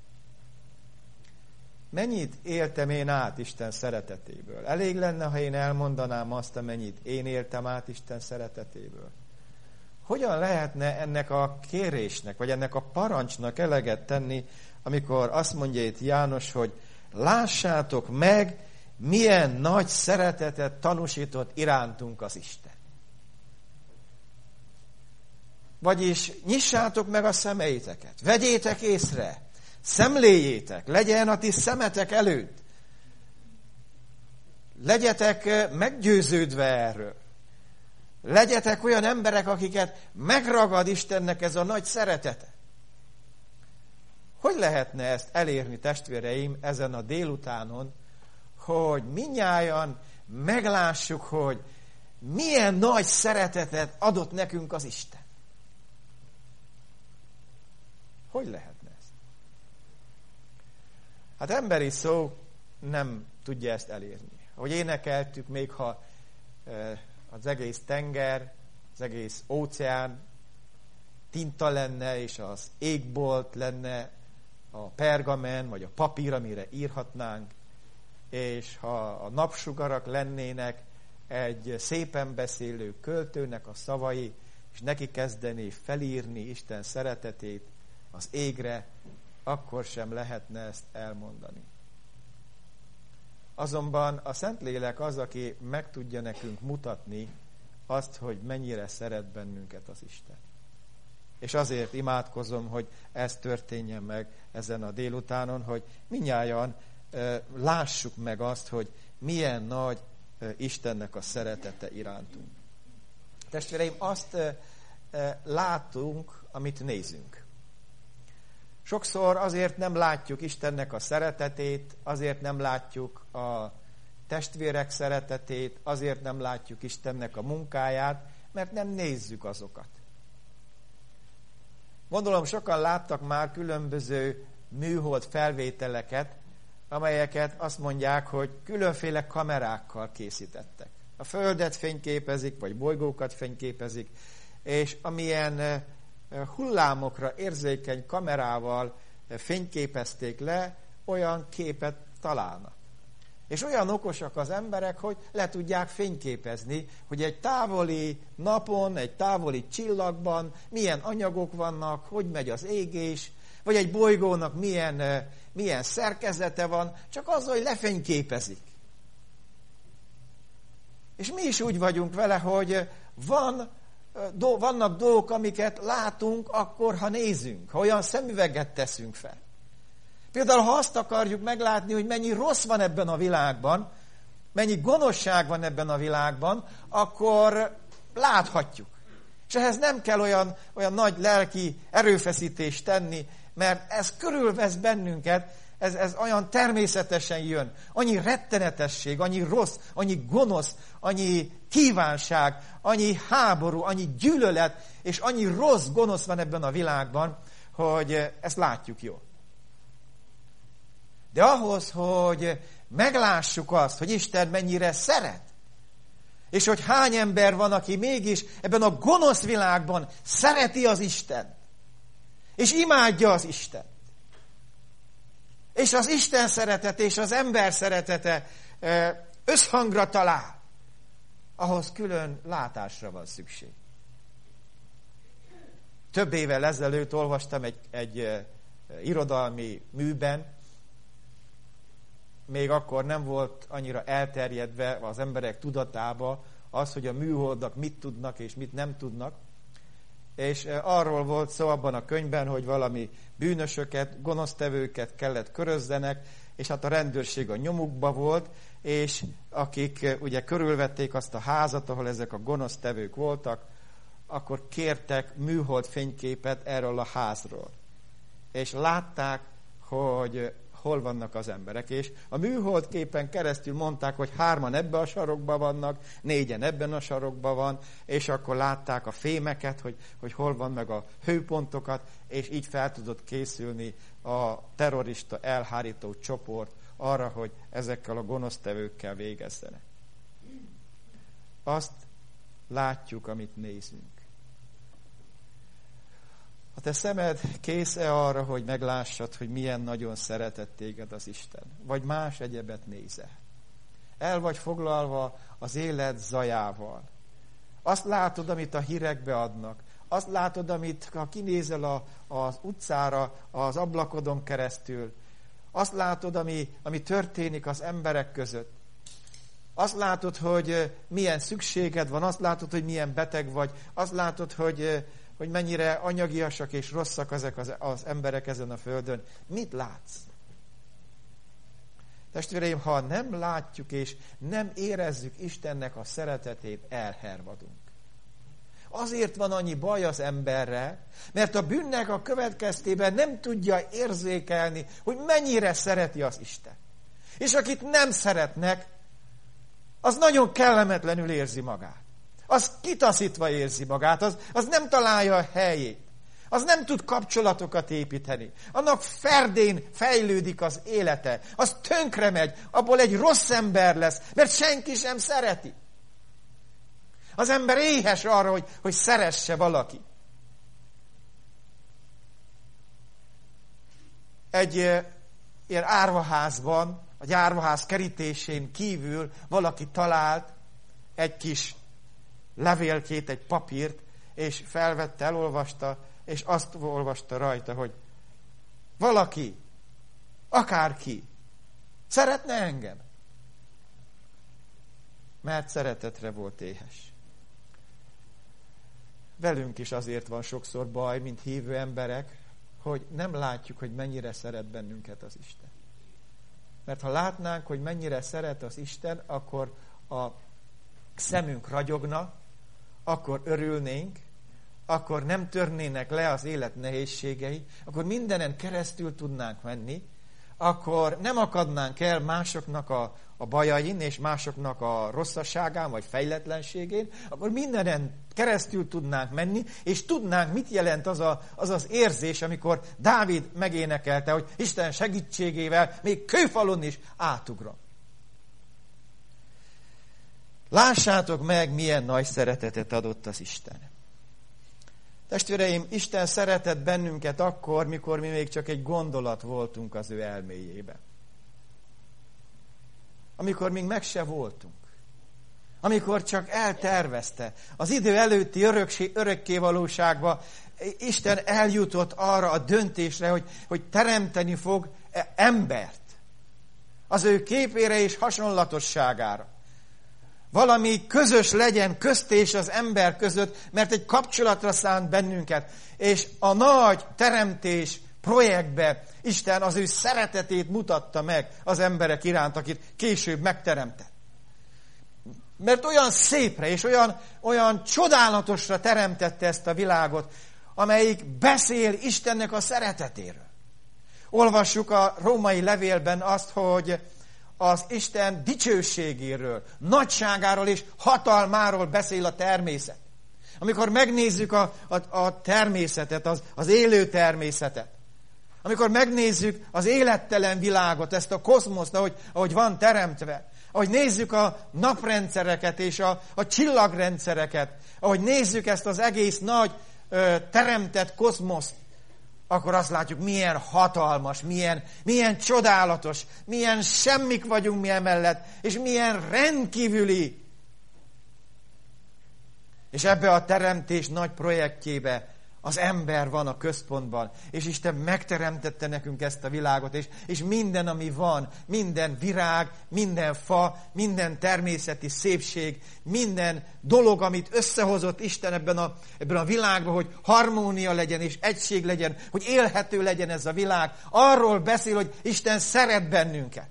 Mennyit éltem én át Isten szeretetéből? Elég lenne, ha én elmondanám azt, amennyit én éltem át Isten szeretetéből? Hogyan lehetne ennek a kérésnek, vagy ennek a parancsnak eleget tenni, amikor azt mondja itt János, hogy lássátok meg, milyen nagy szeretetet tanúsított irántunk az Isten. Vagyis nyissátok meg a szemeiteket, vegyétek észre, szemléljétek, legyen a ti szemetek előtt. Legyetek meggyőződve erről. Legyetek olyan emberek, akiket megragad Istennek ez a nagy szeretete. Hogy lehetne ezt elérni, testvéreim, ezen a délutánon, hogy mindnyájan meglássuk, hogy milyen nagy szeretetet adott nekünk az Isten? Hogy lehetne ezt? Hát emberi szó nem tudja ezt elérni. Ahogy énekeltük, még ha az egész tenger, az egész óceán tinta lenne, és az égbolt lenne a pergamen, vagy a papír, amire írhatnánk, és ha a napsugarak lennének egy szépen beszélő költőnek a szavai, és neki kezdené felírni Isten szeretetét az égre, akkor sem lehetne ezt elmondani. Azonban a Szentlélek az, aki meg tudja nekünk mutatni azt, hogy mennyire szeret bennünket az Isten. És azért imádkozom, hogy ez történjen meg ezen a délutánon, hogy mindnyájan e, lássuk meg azt, hogy milyen nagy e, Istennek a szeretete irántunk. Testvéreim, azt e, e, látunk, amit nézünk. Sokszor azért nem látjuk Istennek a szeretetét, azért nem látjuk a testvérek szeretetét, azért nem látjuk Istennek a munkáját, mert nem nézzük azokat. Gondolom, sokan láttak már különböző műhold felvételeket, amelyeket azt mondják, hogy különféle kamerákkal készítettek. A Földet fényképezik, vagy bolygókat fényképezik, és amilyen hullámokra érzékeny kamerával fényképezték le, olyan képet találnak. És olyan okosak az emberek, hogy le tudják fényképezni, hogy egy távoli napon, egy távoli csillagban milyen anyagok vannak, hogy megy az égés, vagy egy bolygónak milyen, milyen szerkezete van, csak azzal, hogy lefényképezik. És mi is úgy vagyunk vele, hogy van, do, vannak dolgok, amiket látunk akkor, ha nézünk, ha olyan szemüveget teszünk fel. Például, ha azt akarjuk meglátni, hogy mennyi rossz van ebben a világban, mennyi gonoszság van ebben a világban, akkor láthatjuk. És ehhez nem kell olyan, olyan nagy lelki erőfeszítést tenni, mert ez körülvesz bennünket, ez, ez olyan természetesen jön. Annyi rettenetesség, annyi rossz, annyi gonosz, annyi kívánság, annyi háború, annyi gyűlölet, és annyi rossz, gonosz van ebben a világban, hogy ezt látjuk jól. De ahhoz, hogy meglássuk azt, hogy Isten mennyire szeret, és hogy hány ember van, aki mégis ebben a gonosz világban szereti az Istent, és imádja az Istent, és az Isten szeretete és az ember szeretete összhangra talál, ahhoz külön látásra van szükség. Több évvel ezelőtt olvastam egy, egy irodalmi műben, még akkor nem volt annyira elterjedve az emberek tudatába az, hogy a műholdak mit tudnak és mit nem tudnak. És arról volt szó abban a könyvben, hogy valami bűnösöket, gonosztevőket kellett körözzenek, és hát a rendőrség a nyomukba volt, és akik ugye körülvették azt a házat, ahol ezek a gonosztevők voltak, akkor kértek műhold fényképet erről a házról. És látták, hogy hol vannak az emberek, és a műhold képen keresztül mondták, hogy hárman ebben a sarokban vannak, négyen ebben a sarokban van, és akkor látták a fémeket, hogy, hogy hol van, meg a hőpontokat, és így fel tudott készülni a terrorista elhárító csoport arra, hogy ezekkel a gonosztevőkkel végezzenek. Azt látjuk, amit nézünk. A te szemed kész-e arra, hogy meglássad, hogy milyen nagyon szeretett téged az Isten? Vagy más egyebet nézel? El vagy foglalva az élet zajával. Azt látod, amit a hírekbe adnak. Azt látod, amit ha kinézel a, az utcára, az ablakodon keresztül. Azt látod, ami, ami történik az emberek között. Azt látod, hogy milyen szükséged van, azt látod, hogy milyen beteg vagy, azt látod, hogy, hogy mennyire anyagiasak és rosszak ezek az, az emberek ezen a földön. Mit látsz? Testvéreim, ha nem látjuk és nem érezzük Istennek a szeretetét, elhervadunk. Azért van annyi baj az emberre, mert a bűnnek a következtében nem tudja érzékelni, hogy mennyire szereti az Isten. És akit nem szeretnek, az nagyon kellemetlenül érzi magát. Az kitaszítva érzi magát, az, az nem találja a helyét. Az nem tud kapcsolatokat építeni. Annak ferdén fejlődik az élete. Az tönkre megy, abból egy rossz ember lesz, mert senki sem szereti. Az ember éhes arra, hogy, hogy szeresse valaki. Egy ilyen árvaházban, a árvaház kerítésén kívül valaki talált egy kis levélkét, egy papírt, és felvette, elolvasta, és azt olvasta rajta, hogy valaki, akárki, szeretne engem. Mert szeretetre volt éhes. Velünk is azért van sokszor baj, mint hívő emberek, hogy nem látjuk, hogy mennyire szeret bennünket az Isten. Mert ha látnánk, hogy mennyire szeret az Isten, akkor a szemünk ragyogna, akkor örülnénk, akkor nem törnének le az élet nehézségei, akkor mindenen keresztül tudnánk menni, akkor nem akadnánk el másoknak a, a bajain, és másoknak a rosszasságán, vagy fejletlenségén, akkor mindenen keresztül tudnánk menni, és tudnánk, mit jelent az, a, az az érzés, amikor Dávid megénekelte, hogy Isten segítségével még kőfalon is átugrom. Lássátok meg, milyen nagy szeretetet adott az Isten. Testvéreim, Isten szeretett bennünket akkor, mikor mi még csak egy gondolat voltunk az ő elméjében. Amikor még meg se voltunk. Amikor csak eltervezte. Az idő előtti örökség, örökké valóságba Isten eljutott arra a döntésre, hogy, hogy teremteni fog embert. Az ő képére és hasonlatosságára. Valami közös legyen közt és az ember között, mert egy kapcsolatra szánt bennünket. És a nagy teremtés projektbe Isten az ő szeretetét mutatta meg az emberek iránt, akit később megteremtett. Mert olyan szépre és olyan, olyan csodálatosra teremtette ezt a világot, amelyik beszél Istennek a szeretetéről. Olvassuk a római levélben azt, hogy az Isten dicsőségéről, nagyságáról és hatalmáról beszél a természet. Amikor megnézzük a, a, a természetet, az, az élő természetet, amikor megnézzük az élettelen világot, ezt a kozmoszt, ahogy, ahogy van teremtve, ahogy nézzük a naprendszereket és a, a csillagrendszereket, ahogy nézzük ezt az egész nagy ö, teremtett kozmoszt, akkor azt látjuk, milyen hatalmas, milyen, milyen csodálatos, milyen semmik vagyunk mi emellett, és milyen rendkívüli. És ebbe a teremtés nagy projektjébe az ember van a központban, és Isten megteremtette nekünk ezt a világot, és, és minden, ami van, minden virág, minden fa, minden természeti szépség, minden dolog, amit összehozott Isten ebben a, ebben a világban, hogy harmónia legyen, és egység legyen, hogy élhető legyen ez a világ, arról beszél, hogy Isten szeret bennünket.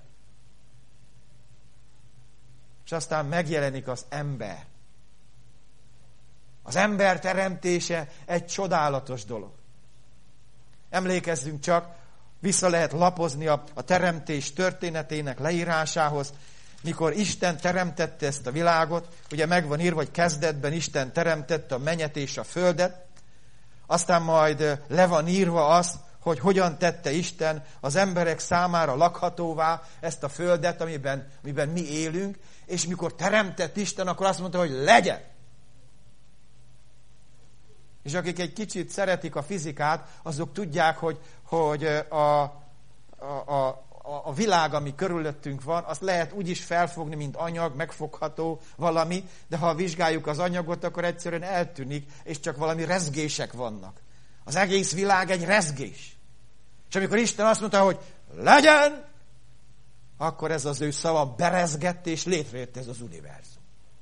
És aztán megjelenik az ember. Az ember teremtése egy csodálatos dolog. Emlékezzünk csak, vissza lehet lapozni a, a teremtés történetének leírásához, mikor Isten teremtette ezt a világot, ugye megvan írva, hogy kezdetben Isten teremtette a mennyet és a földet, aztán majd le van írva az, hogy hogyan tette Isten az emberek számára lakhatóvá ezt a földet, amiben, amiben mi élünk, és mikor teremtett Isten, akkor azt mondta, hogy legyen. És akik egy kicsit szeretik a fizikát, azok tudják, hogy, hogy a, a, a, a világ, ami körülöttünk van, azt lehet úgy is felfogni, mint anyag, megfogható valami, de ha vizsgáljuk az anyagot, akkor egyszerűen eltűnik, és csak valami rezgések vannak. Az egész világ egy rezgés. És amikor Isten azt mondta, hogy legyen, akkor ez az ő szava berezgett, és létrejött ez az univerzum.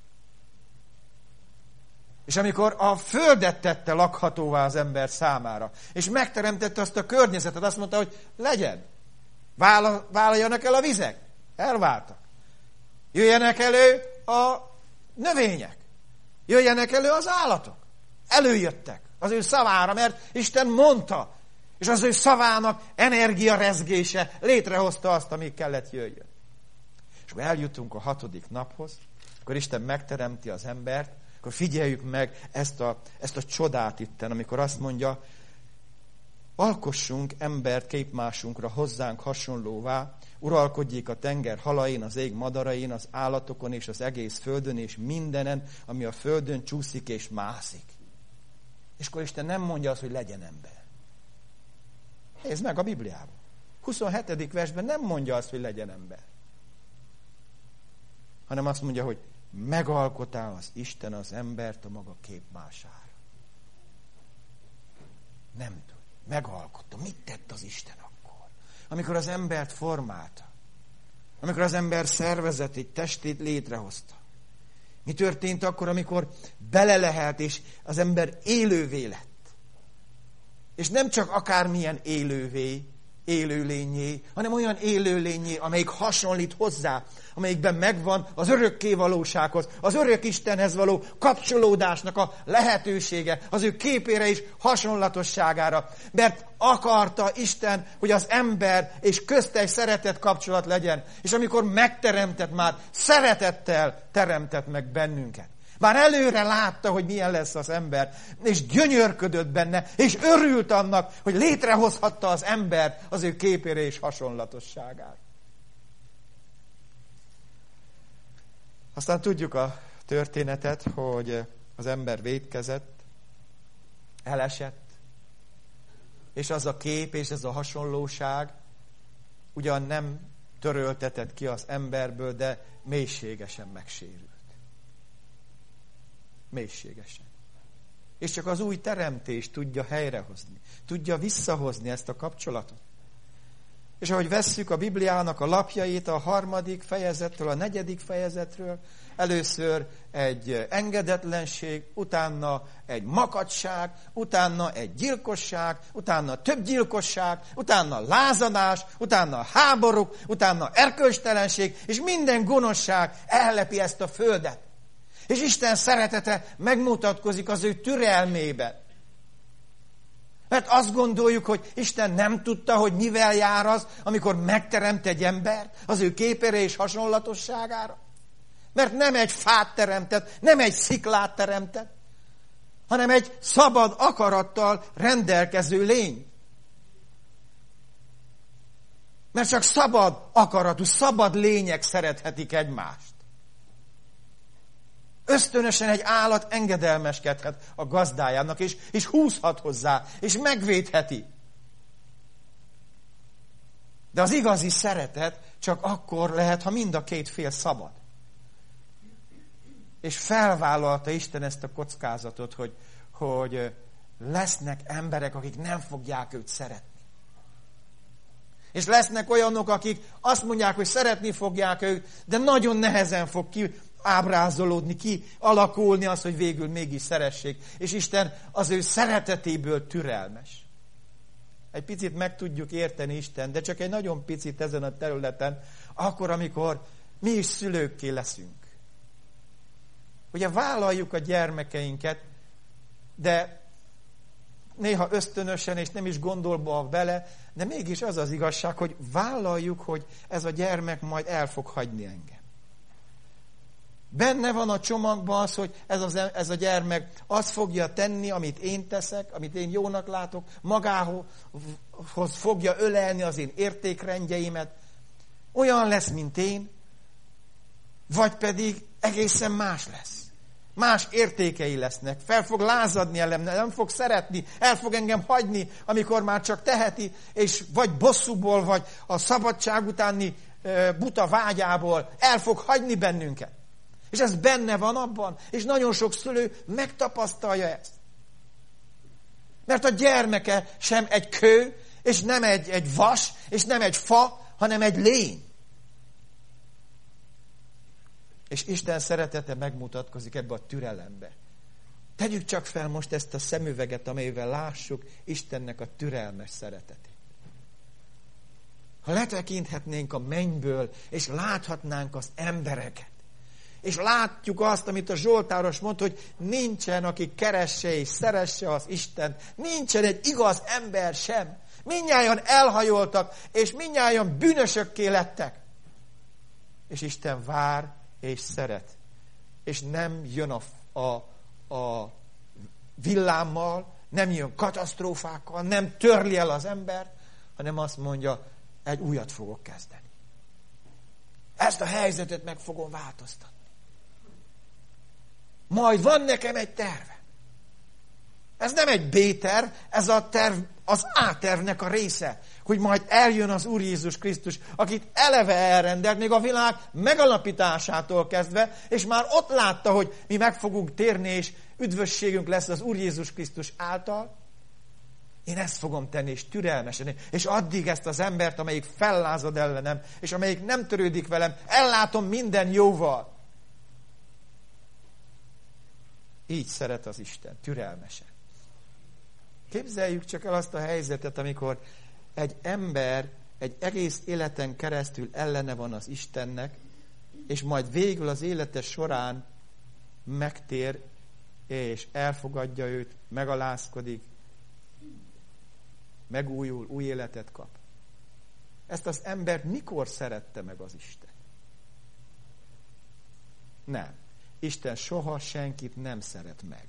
És amikor a földet tette lakhatóvá az ember számára, és megteremtette azt a környezetet, azt mondta, hogy legyen. Vállaljanak el a vizek. Elváltak. Jöjjenek elő a növények. Jöjjenek elő az állatok. Előjöttek az ő szavára, mert Isten mondta, és az ő szavának energiarezgése létrehozta azt, ami kellett jöjjön. És akkor eljutunk a hatodik naphoz, akkor Isten megteremti az embert, akkor figyeljük meg ezt a, ezt a csodát itten, amikor azt mondja, alkossunk embert képmásunkra hozzánk hasonlóvá, uralkodjék a tenger halain, az ég madarain, az állatokon és az egész földön, és mindenen, ami a földön csúszik és mászik. És akkor Isten nem mondja azt, hogy legyen ember. Nézd meg a Bibliában. huszonhetedik versben nem mondja azt, hogy legyen ember. Hanem azt mondja, hogy megalkotá az Isten az embert a maga képmására. Nem tud. Megalkotta. Mit tett az Isten akkor? Amikor az embert formálta. Amikor az ember szervezetét, testét létrehozta. Mi történt akkor, amikor belelehelt, és az ember élővé lett? És nem csak akármilyen élővé, élőlényé, hanem olyan élőlényé, amelyik hasonlít hozzá, amelyikben megvan az örökké valósághoz, az örök Istenhez való kapcsolódásnak a lehetősége, az ő képére és hasonlatosságára. Mert akarta Isten, hogy az ember és közt egy szeretet kapcsolat legyen. És amikor megteremtett már, szeretettel teremtett meg bennünket. Már előre látta, hogy milyen lesz az ember, és gyönyörködött benne, és örült annak, hogy létrehozhatta az ember az ő képére és hasonlatosságára. Aztán tudjuk a történetet, hogy az ember vétkezett, elesett, és az a kép és ez a hasonlóság ugyan nem töröltetett ki az emberből, de mélységesen megsérült. Mélységesen. És csak az új teremtés tudja helyrehozni, tudja visszahozni ezt a kapcsolatot. És ahogy vesszük a Bibliának a lapjait a harmadik fejezetről, a negyedik fejezetről, először egy engedetlenség, utána egy makacság, utána egy gyilkosság, utána több gyilkosság, utána lázadás, utána háborúk, utána erkölcstelenség, és minden gonoszság ellepi ezt a földet. És Isten szeretete megmutatkozik az ő türelmében. Mert azt gondoljuk, hogy Isten nem tudta, hogy mivel jár az, amikor megteremt egy embert az ő képére és hasonlatosságára. Mert nem egy fát teremtett, nem egy sziklát teremtett, hanem egy szabad akarattal rendelkező lény. Mert csak szabad akaratú, szabad lények szerethetik egymást. Ösztönösen egy állat engedelmeskedhet a gazdájának, és, és húzhat hozzá, és megvédheti. De az igazi szeretet csak akkor lehet, ha mind a két fél szabad. És felvállalta Isten ezt a kockázatot, hogy, hogy lesznek emberek, akik nem fogják őt szeretni. És lesznek olyanok, akik azt mondják, hogy szeretni fogják őt, de nagyon nehezen fog ki ábrázolódni, ki alakulni az, hogy végül mégis szeressék. És Isten az ő szeretetéből türelmes. Egy picit meg tudjuk érteni Isten, de csak egy nagyon picit ezen a területen, akkor, amikor mi is szülőkké leszünk. Ugye vállaljuk a gyermekeinket, de néha ösztönösen, és nem is gondolva vele, de mégis az az igazság, hogy vállaljuk, hogy ez a gyermek majd el fog hagyni engem. Benne van a csomagban az, hogy ez, az, ez a gyermek azt fogja tenni, amit én teszek, amit én jónak látok, magához fogja ölelni az én értékrendjeimet, olyan lesz, mint én, vagy pedig egészen más lesz. Más értékei lesznek. Fel fog lázadni ellen, nem fog szeretni, el fog engem hagyni, amikor már csak teheti, és vagy bosszúból, vagy a szabadság utáni e, buta vágyából el fog hagyni bennünket. És ez benne van abban, és nagyon sok szülő megtapasztalja ezt. Mert a gyermeke sem egy kő, és nem egy, egy vas, és nem egy fa, hanem egy lény. És Isten szeretete megmutatkozik ebbe a türelembe. Tegyük csak fel most ezt a szemüveget, amelyvel lássuk Istennek a türelmes szeretetét. Ha letekinthetnénk a mennyből, és láthatnánk az embereket, és látjuk azt, amit a Zsoltáros mond, hogy nincsen, aki keresse és szeresse az Istent, nincsen egy igaz ember sem. Mindnyájan elhajoltak, és mindnyájan bűnösökké lettek. És Isten vár és szeret. És nem jön a, a, a villámmal, nem jön katasztrófákkal, nem törli el az embert, hanem azt mondja, egy újat fogok kezdeni. Ezt a helyzetet meg fogom változtatni. Majd van nekem egy terve. Ez nem egy B-terv, ez a terv az A-tervnek a része, hogy majd eljön az Úr Jézus Krisztus, akit eleve elrendelt, még a világ megalapításától kezdve, és már ott látta, hogy mi meg fogunk térni, és üdvösségünk lesz az Úr Jézus Krisztus által. Én ezt fogom tenni, és türelmesen. És addig ezt az embert, amelyik fellázad ellenem, és amelyik nem törődik velem, ellátom minden jóval. Így szeret az Isten, türelmesen. Képzeljük csak el azt a helyzetet, amikor egy ember egy egész életen keresztül ellene van az Istennek, és majd végül az élete során megtér, és elfogadja őt, megalázkodik, megújul, új életet kap. Ezt az embert mikor szerette meg az Isten? Nem. Isten soha senkit nem szeret meg.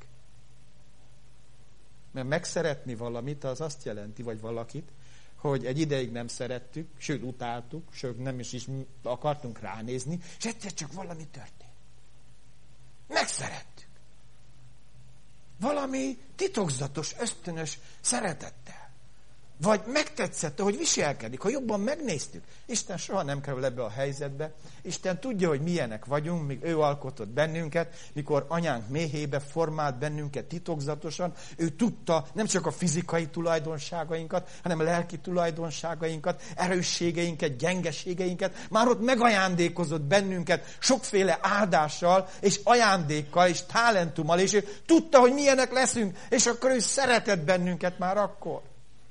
Mert megszeretni valamit, az azt jelenti, vagy valakit, hogy egy ideig nem szerettük, sőt utáltuk, sőt nem is, is akartunk ránézni, és egyszer csak valami történt. Megszerettük. Valami titokzatos, ösztönös szeretettel. Vagy megtetszett, hogy viselkedik, ha jobban megnéztük. Isten soha nem kerül ebbe a helyzetbe. Isten tudja, hogy milyenek vagyunk, míg ő alkotott bennünket, mikor anyánk méhébe formált bennünket titokzatosan. Ő tudta nem csak a fizikai tulajdonságainkat, hanem a lelki tulajdonságainkat, erősségeinket, gyengeségeinket. Már ott megajándékozott bennünket sokféle áldással, és ajándékkal, és talentummal, és ő tudta, hogy milyenek leszünk, és akkor ő szeretett bennünket már akkor.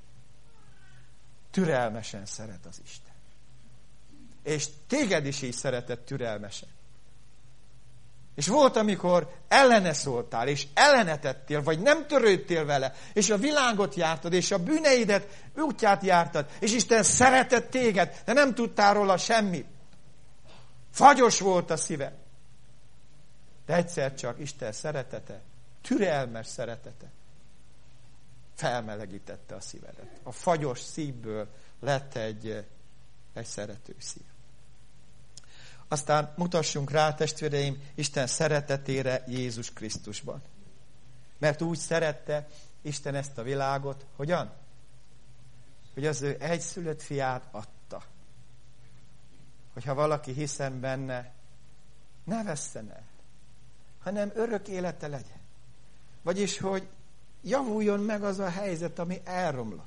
Türelmesen szeret az Isten. És téged is így szeretett türelmesen. És volt, amikor ellene szóltál, és ellene tettél, vagy nem törődtél vele, és a világot jártad, és a bűneidet útját jártad, és Isten szeretett téged, de nem tudtál róla semmit. Fagyos volt a szíve. De egyszer csak Isten szeretete, türelmes szeretete felmelegítette a szívedet. A fagyos szívből lett egy, egy szerető szív. Aztán mutassunk rá, testvéreim, Isten szeretetére Jézus Krisztusban. Mert úgy szerette Isten ezt a világot, hogyan? Hogy az ő egyszülött fiát adta. Hogyha valaki hiszen benne, ne vesszen el, hanem örök élete legyen. Vagyis, hogy javuljon meg az a helyzet, ami elromlott.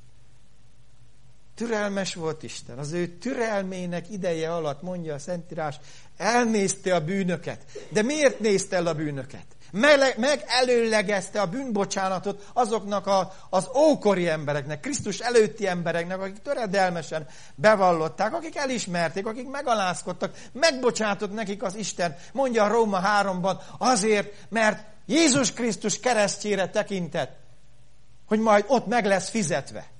Türelmes volt Isten. Az ő türelmének ideje alatt, mondja a Szentírás, elnézte a bűnöket. De miért nézte el a bűnöket? Megelőlegezte a bűnbocsánatot azoknak a, az ókori embereknek, Krisztus előtti embereknek, akik töredelmesen bevallották, akik elismerték, akik megalázkodtak, megbocsátott nekik az Isten. Mondja a Róma háromban, azért, mert Jézus Krisztus keresztjére tekintett, hogy majd ott meg lesz fizetve.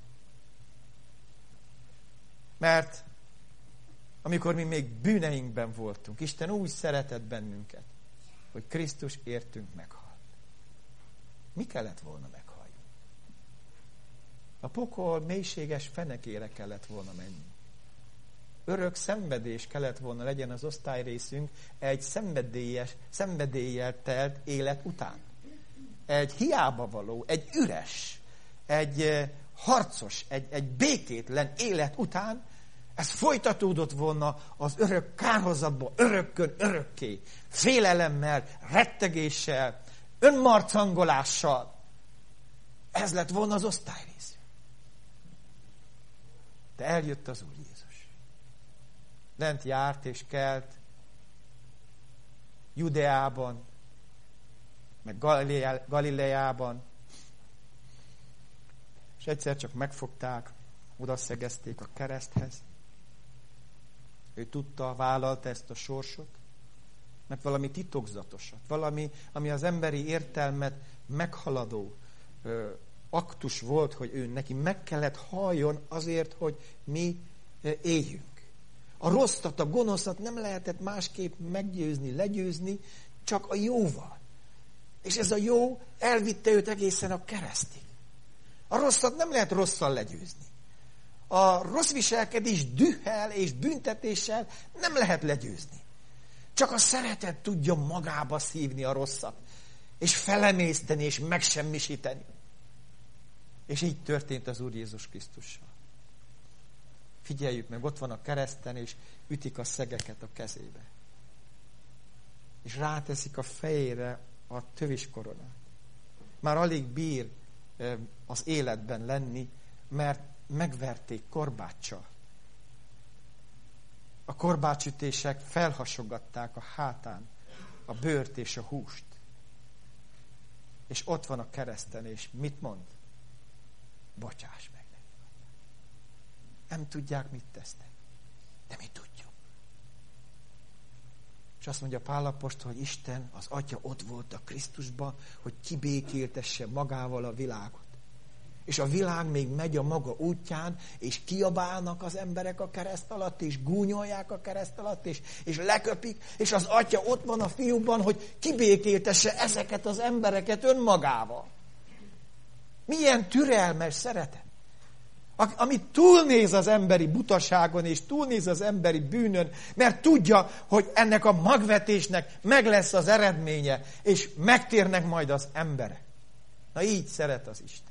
Mert amikor mi még bűneinkben voltunk, Isten úgy szeretett bennünket, hogy Krisztus értünk meghalt. Mi kellett volna meghalni? A pokol mélységes fenekére kellett volna menni. örök szenvedés kellett volna legyen az osztályrészünk egy szenvedélyes, szenvedéllyel telt élet után. Egy hiába való, egy üres, egy harcos, egy, egy békétlen élet után, ez folytatódott volna az örök kárhozatba, örökkön örökké, félelemmel, rettegéssel, önmarcangolással. Ez lett volna az osztályrész. De eljött az Úr Jézus. Lent járt és kelt, Judeában, meg Galileában, és egyszer csak megfogták, odaszegezték a kereszthez. Ő tudta, vállalta ezt a sorsot, mert valami titokzatosat, valami, ami az emberi értelmet meghaladó ö, aktus volt, hogy ő neki meg kellett halljon azért, hogy mi ö, éljünk. A rosszat, a gonoszat nem lehetett másképp meggyőzni, legyőzni, csak a jóval. És ez a jó elvitte őt egészen a keresztig. A rosszat nem lehet rosszal legyőzni. A rossz viselkedés dühel és büntetéssel nem lehet legyőzni. Csak a szeretet tudja magába szívni a rosszat, és felemészteni, és megsemmisíteni. És így történt az Úr Jézus Krisztussal. Figyeljük meg, ott van a kereszten, és ütik a szegeket a kezébe. És ráteszik a fejére a tövis koronát. Már alig bír az életben lenni, mert megverték korbáccsal. A korbácsütések felhasogatták a hátán a bőrt és a húst. És ott van a kereszten, és mit mond? Bocsáss meg nekik. Nem tudják, mit tesznek. De mi tudjuk. És azt mondja Pál apostol, hogy Isten, az Atya ott volt a Krisztusban, hogy kibékéltesse magával a világot. És a világ még megy a maga útján, és kiabálnak az emberek a kereszt alatt, és gúnyolják a kereszt alatt, és, és leköpik, és az Atya ott van a fiúban, hogy kibékéltesse ezeket az embereket önmagával. Milyen türelmes szeretet. Ami túlnéz az emberi butaságon, és túlnéz az emberi bűnön, mert tudja, hogy ennek a magvetésnek meg lesz az eredménye, és megtérnek majd az emberek. Na így szeret az Isten.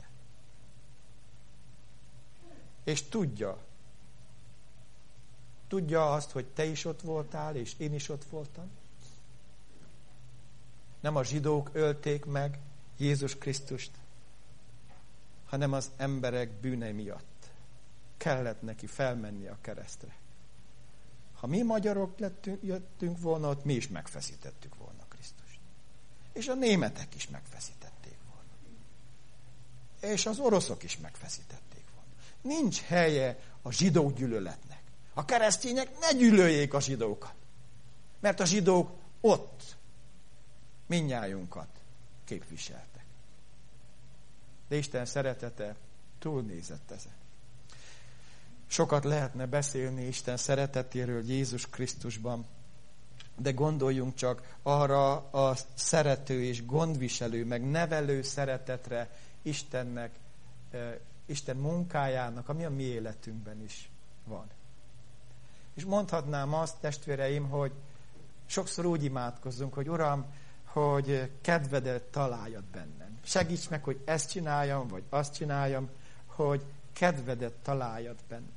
És tudja, tudja azt, hogy te is ott voltál, és én is ott voltam. Nem a zsidók ölték meg Jézus Krisztust, hanem az emberek bűne miatt kellett neki felmenni a keresztre. Ha mi magyarok lettünk, jöttünk volna, ott mi is megfeszítettük volna Krisztust. És a németek is megfeszítették volna. És az oroszok is megfeszítették volna. Nincs helye a zsidó gyűlöletnek. A keresztények ne gyűlöljék a zsidókat. Mert a zsidók ott mindnyájunkat képviseltek. De Isten szeretete túlnézett ezen. Sokat lehetne beszélni Isten szeretetéről Jézus Krisztusban, de gondoljunk csak arra a szerető és gondviselő, meg nevelő szeretetre Istennek, Isten munkájának, ami a mi életünkben is van. És mondhatnám azt, testvéreim, hogy sokszor úgy imádkozzunk, hogy Uram, hogy kedvedet találjad bennem. Segíts meg, hogy ezt csináljam, vagy azt csináljam, hogy kedvedet találjad bennem.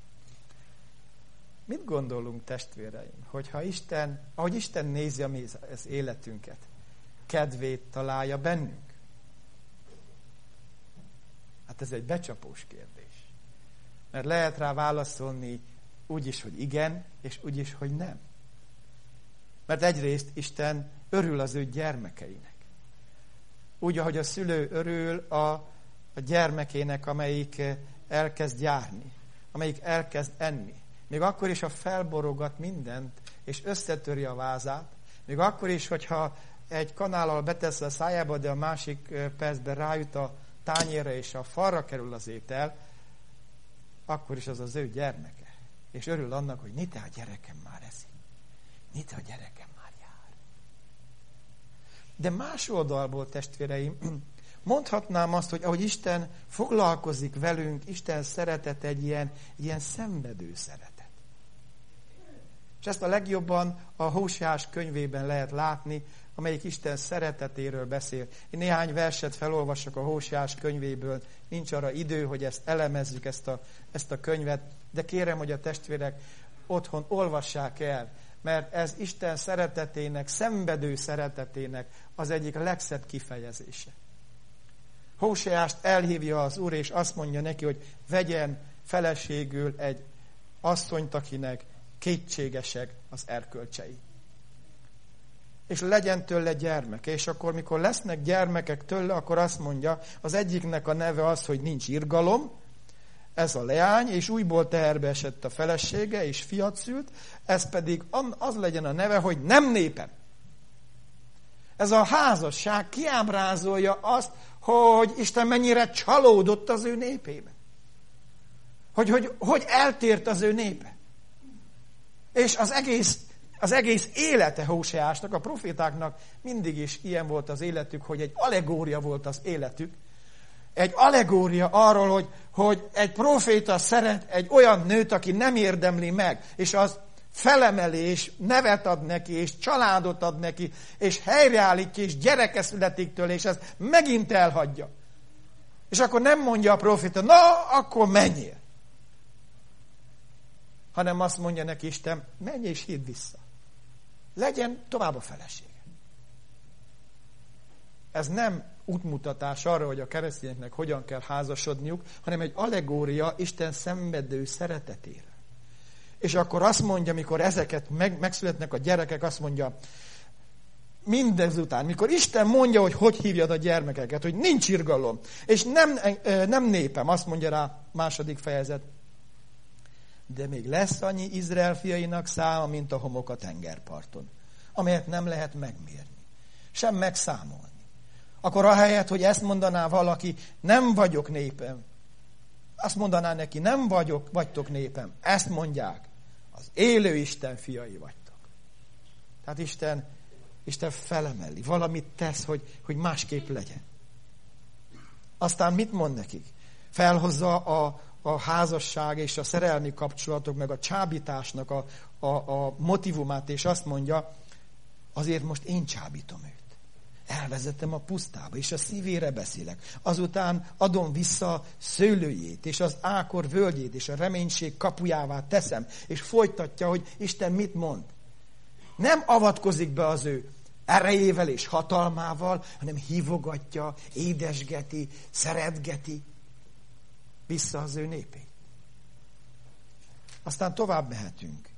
Mit gondolunk, testvéreim, hogyha Isten, ahogy Isten nézi a mi az életünket, kedvét találja bennünk? Hát ez egy becsapós kérdés. Mert lehet rá válaszolni úgy is, hogy igen, és úgy is, hogy nem. Mert egyrészt Isten örül az ő gyermekeinek. Úgy, ahogy a szülő örül a, a gyermekének, amelyik elkezd járni, amelyik elkezd enni. Még akkor is, ha felborogat mindent, és összetöri a vázát, még akkor is, hogyha egy kanállal betesz a szájába, de a másik percben rájut a tányérra, és a falra kerül az étel, akkor is az az ő gyermeke. És örül annak, hogy Nite a gyerekem már eszik. Nite a gyerekem már jár. De más oldalból, testvéreim, mondhatnám azt, hogy ahogy Isten foglalkozik velünk, Isten szeretet egy ilyen, ilyen szenvedő szeretet. És ezt a legjobban a Hóseás könyvében lehet látni, amelyik Isten szeretetéről beszél. Én néhány verset felolvasok a Hóseás könyvéből, nincs arra idő, hogy ezt elemezzük, ezt a, ezt a könyvet, de kérem, hogy a testvérek otthon olvassák el, mert ez Isten szeretetének, szenvedő szeretetének az egyik legszebb kifejezése. Hóseást elhívja az Úr, és azt mondja neki, hogy vegyen feleségül egy asszonyt, akinek kétségesek az erkölcsei. És legyen tőle gyermeke. És akkor, mikor lesznek gyermekek tőle, akkor azt mondja, az egyiknek a neve az, hogy nincs irgalom, ez a leány, és újból teherbe esett a felesége, és fiat szült, ez pedig az legyen a neve, hogy nem népem. Ez a házasság kiábrázolja azt, hogy Isten mennyire csalódott az ő népébe. Hogy, hogy, hogy eltért az ő népe. És az egész, az egész élete Hóseásnak, a profétáknak mindig is ilyen volt az életük, hogy egy allegória volt az életük. Egy allegória arról, hogy, hogy egy proféta szeret egy olyan nőt, aki nem érdemli meg, és az felemeli, és nevet ad neki, és családot ad neki, és helyreállítja, és gyereke születik tőle, és ezt megint elhagyja. És akkor nem mondja a proféta, na, akkor menjél. Hanem azt mondja neki Isten, menj és hidd vissza. Legyen tovább a felesége. Ez nem útmutatás arra, hogy a keresztényeknek hogyan kell házasodniuk, hanem egy allegória Isten szenvedő szeretetére. És akkor azt mondja, mikor ezeket meg, megszületnek a gyerekek, azt mondja, mindezután, mikor Isten mondja, hogy hogy hívjad a gyermekeket, hogy nincs irgalom, és nem, nem népem, azt mondja rá második fejezet, de még lesz annyi Izrael fiainak száma, mint a homok a tengerparton, amelyet nem lehet megmérni, sem megszámolni. Akkor ahelyett, hogy ezt mondaná valaki, nem vagyok népem, azt mondaná neki, nem vagyok, vagytok népem. Ezt mondják, az élő Isten fiai vagytok. Tehát Isten, Isten felemeli, valamit tesz, hogy, hogy másképp legyen. Aztán mit mond nekik? Felhozza a, a házasság és a szerelmi kapcsolatok, meg a csábításnak a, a, a motivumát, és azt mondja, azért most én csábítom őt. Elvezetem a pusztába, és a szívére beszélek. Azután adom vissza szőlőjét, és az ákor völgyét, és a reménység kapujává teszem, és folytatja, hogy Isten mit mond. Nem avatkozik be az ő erejével és hatalmával, hanem hívogatja, édesgeti, szeretgeti vissza az ő népét. Aztán tovább mehetünk.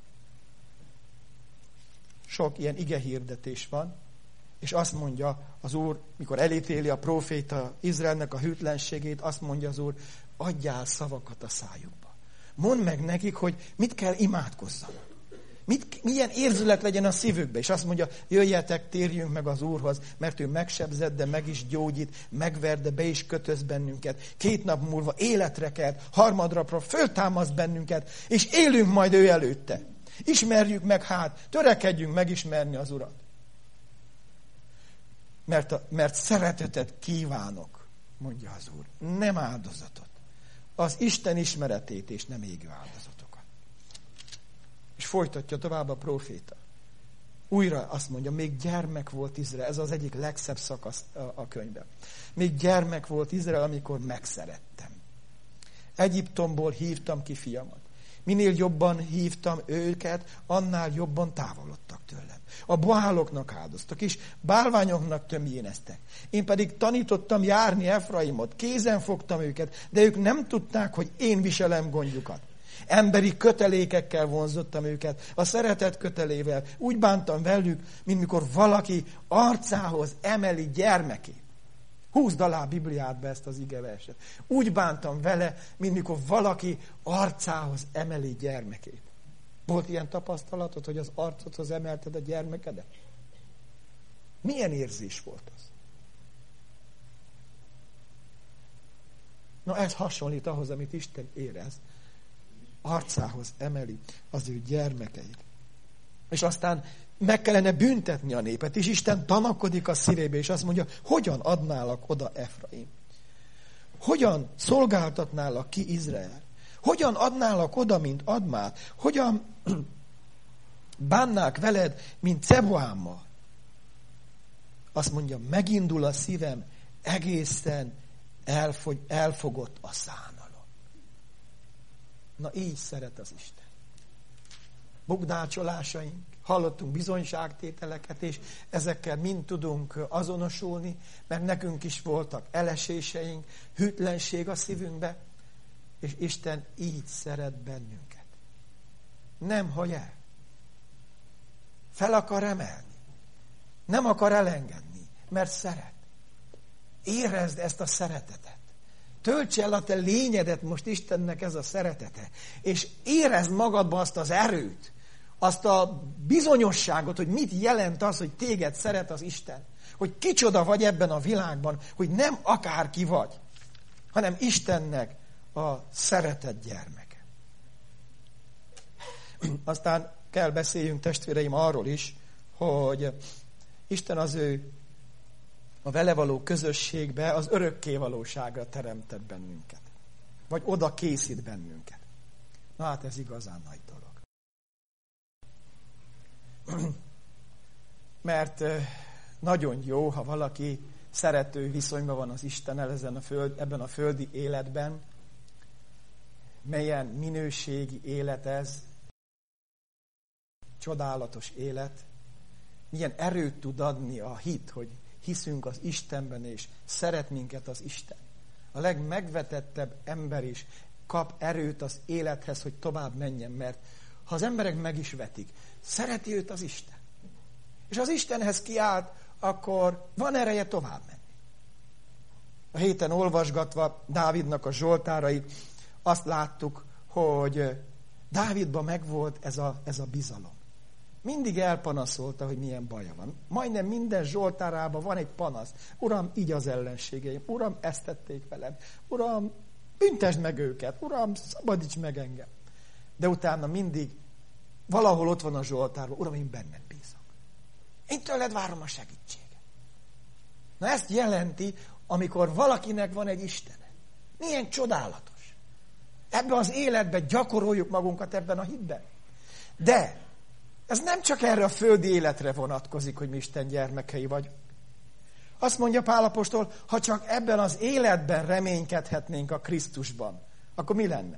Sok ilyen igehirdetés van, és azt mondja az Úr, mikor elítéli a próféta Izraelnek a hűtlenségét, azt mondja az Úr, adjál szavakat a szájukba. Mondd meg nekik, hogy mit kell imádkozzanak. Mit, milyen érzület legyen a szívükbe. És azt mondja, jöjjetek, térjünk meg az Úrhoz, mert ő megsebzett, de meg is gyógyít, megver, de be is kötöz bennünket. Két nap múlva életre kelt, harmadra föltámaszt bennünket, és élünk majd ő előtte. Ismerjük meg hát, törekedjünk megismerni az Urat. Mert, a, mert szeretetet kívánok, mondja az Úr, nem áldozatot. Az Isten ismeretét és nem égő áldozatokat. És folytatja tovább a próféta. Újra azt mondja, még gyermek volt Izrael, ez az egyik legszebb szakasz a, a könyvben. Még gyermek volt Izrael, amikor megszerettem. Egyiptomból hívtam ki fiamat. Minél jobban hívtam őket, annál jobban távolodtak tőlem. A báloknak áldoztak, és bálványoknak tömjéneztek. Én pedig tanítottam járni Efraimot, kézen fogtam őket, de ők nem tudták, hogy én viselem gondjukat. Emberi kötelékekkel vonzottam őket, a szeretet kötelével. Úgy bántam velük, mint mikor valaki arcához emeli gyermekét. Húzd alá a Bibliádba ezt az igeverset. Úgy bántam vele, mint mikor valaki arcához emeli gyermekét. Volt ilyen tapasztalatod, hogy az arcodhoz emelted a gyermekedet? Milyen érzés volt az? Na ez hasonlít ahhoz, amit Isten érez. Arcához emeli az ő gyermekeit. És aztán meg kellene büntetni a népet, és Isten tanakodik a szívébe, és azt mondja, hogyan adnálak oda Efraim? Hogyan szolgáltatnálak ki Izrael? Hogyan adnálak oda, mint Admát? Hogyan bánnák veled, mint Ceboámmal. Azt mondja, megindul a szívem, egészen elfogy, elfogott a szánalom. Na így szeret az Isten. Bugdácsolásaink, hallottunk bizonyságtételeket, és ezekkel mind tudunk azonosulni, mert nekünk is voltak eleséseink, hűtlenség a szívünkbe, és Isten így szeret bennünket. Nem hagy el. Fel akar emelni. Nem akar elengedni, mert szeret. Érezd ezt a szeretetet. Tölts el a te lényedet most Istennek ez a szeretete. És érezd magadban azt az erőt, azt a bizonyosságot, hogy mit jelent az, hogy téged szeret az Isten. Hogy kicsoda vagy ebben a világban, hogy nem akárki vagy, hanem Istennek a szeretett gyermeke. Aztán kell beszéljünk, testvéreim, arról is, hogy Isten az ő a vele való közösségbe, az örökké valóságra teremtett bennünket. Vagy oda készít bennünket. Na hát ez igazán nagy dolog. Mert nagyon jó, ha valaki szerető viszonyban van az Istennel ezen a föld, ebben a földi életben. Milyen minőségi élet ez, csodálatos élet. Milyen erőt tud adni a hit, hogy hiszünk az Istenben, és szeret minket az Isten. A legmegvetettebb ember is kap erőt az élethez, hogy tovább menjen, mert ha az emberek meg is vetik, szereti őt az Isten. És az Istenhez kiállt, akkor van ereje tovább menni. A héten olvasgatva Dávidnak a zsoltárait, azt láttuk, hogy Dávidban megvolt ez a, ez a bizalom. Mindig elpanaszolta, hogy milyen baja van. Majdnem minden zsoltárában van egy panasz. Uram, így az ellenségeim. Uram, ezt tették velem. Uram, büntesd meg őket. Uram, szabadíts meg engem. De utána mindig valahol ott van a zsoltárban. Uram, én benned bízok. Én tőled várom a segítséget. Na ezt jelenti, amikor valakinek van egy Istene. Milyen csodálatos. Ebben az életben gyakoroljuk magunkat ebben a hitben. De ez nem csak erre a földi életre vonatkozik, hogy mi Isten gyermekei vagyunk. Azt mondja Pál apostol, ha csak ebben az életben reménykedhetnénk a Krisztusban, akkor mi lenne?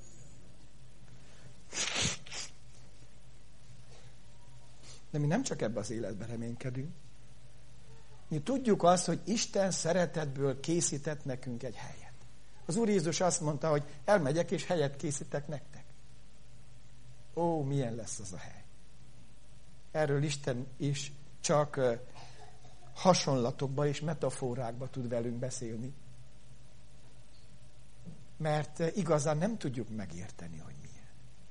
De mi nem csak ebben az életben reménykedünk. Mi tudjuk azt, hogy Isten szeretetből készített nekünk egy helyet. Az Úr Jézus azt mondta, hogy elmegyek és helyet készítek nektek. Ó, milyen lesz az a hely. Erről Isten is csak hasonlatokba és metaforákba tud velünk beszélni. Mert igazán nem tudjuk megérteni, hogy milyen.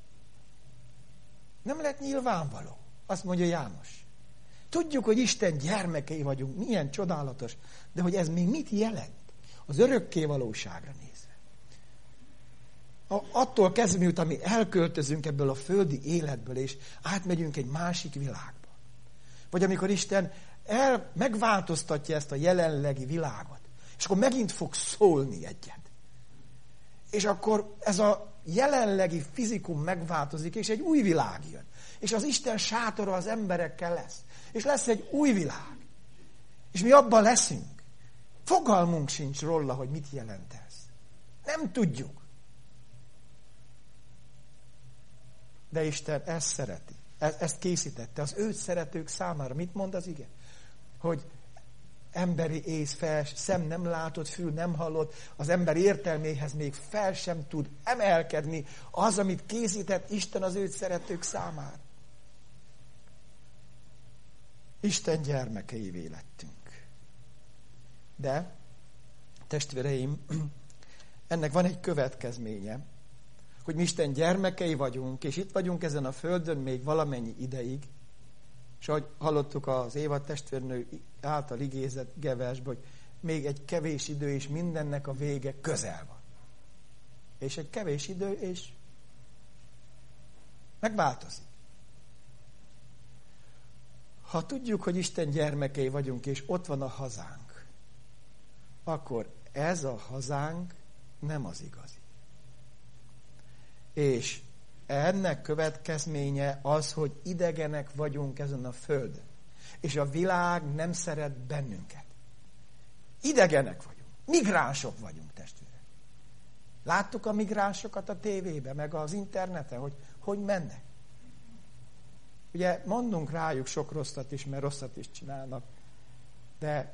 Nem lett nyilvánvaló. Azt mondja János. Tudjuk, hogy Isten gyermekei vagyunk, milyen csodálatos, de hogy ez még mit jelent? Az örökké valóságra nézve. Attól kezdve, miután mi elköltözünk ebből a földi életből, és átmegyünk egy másik világba. Vagy amikor Isten el, megváltoztatja ezt a jelenlegi világot, és akkor megint fog szólni egyet. És akkor ez a jelenlegi fizikum megváltozik, és egy új világ jön. És az Isten sátora az emberekkel lesz. És lesz egy új világ. És mi abban leszünk. Fogalmunk sincs róla, hogy mit jelent ez. Nem tudjuk. De Isten ezt szereti. Ezt készítette az őt szeretők számára. Mit mond az ige? Hogy emberi ész fel, szem nem látott, fül nem hallott, az ember értelméhez még fel sem tud emelkedni az, amit készített Isten az őt szeretők számára. Isten gyermekeivé lettünk. De, testvéreim, ennek van egy következménye, hogy mi Isten gyermekei vagyunk, és itt vagyunk ezen a földön még valamennyi ideig, és ahogy hallottuk az Éva testvérnő által igézett geversbe, hogy még egy kevés idő, és mindennek a vége közel van. És egy kevés idő, és megváltozik. Ha tudjuk, hogy Isten gyermekei vagyunk, és ott van a hazánk, akkor ez a hazánk nem az igazi. És ennek következménye az, hogy idegenek vagyunk ezen a földön. És a világ nem szeret bennünket. Idegenek vagyunk. Migránsok vagyunk, testvérek. Láttuk a migránsokat a tévében, meg az interneten, hogy hogy mennek. Ugye mondunk rájuk sok rosszat is, mert rosszat is csinálnak. De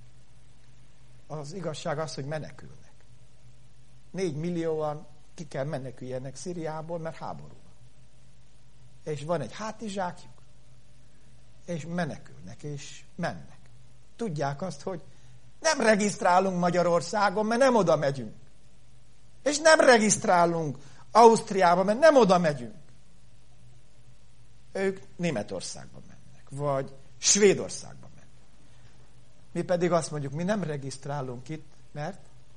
az igazság az, hogy menekülnek. Négy millióan ki kell meneküljenek Szíriából, mert háború van. És van egy hátizsákjuk, és menekülnek, és mennek. Tudják azt, hogy nem regisztrálunk Magyarországon, mert nem oda megyünk. És nem regisztrálunk Ausztriába, mert nem oda megyünk. Ők Németországba mennek, vagy Svédországba mennek. Mi pedig azt mondjuk, mi nem regisztrálunk itt, mert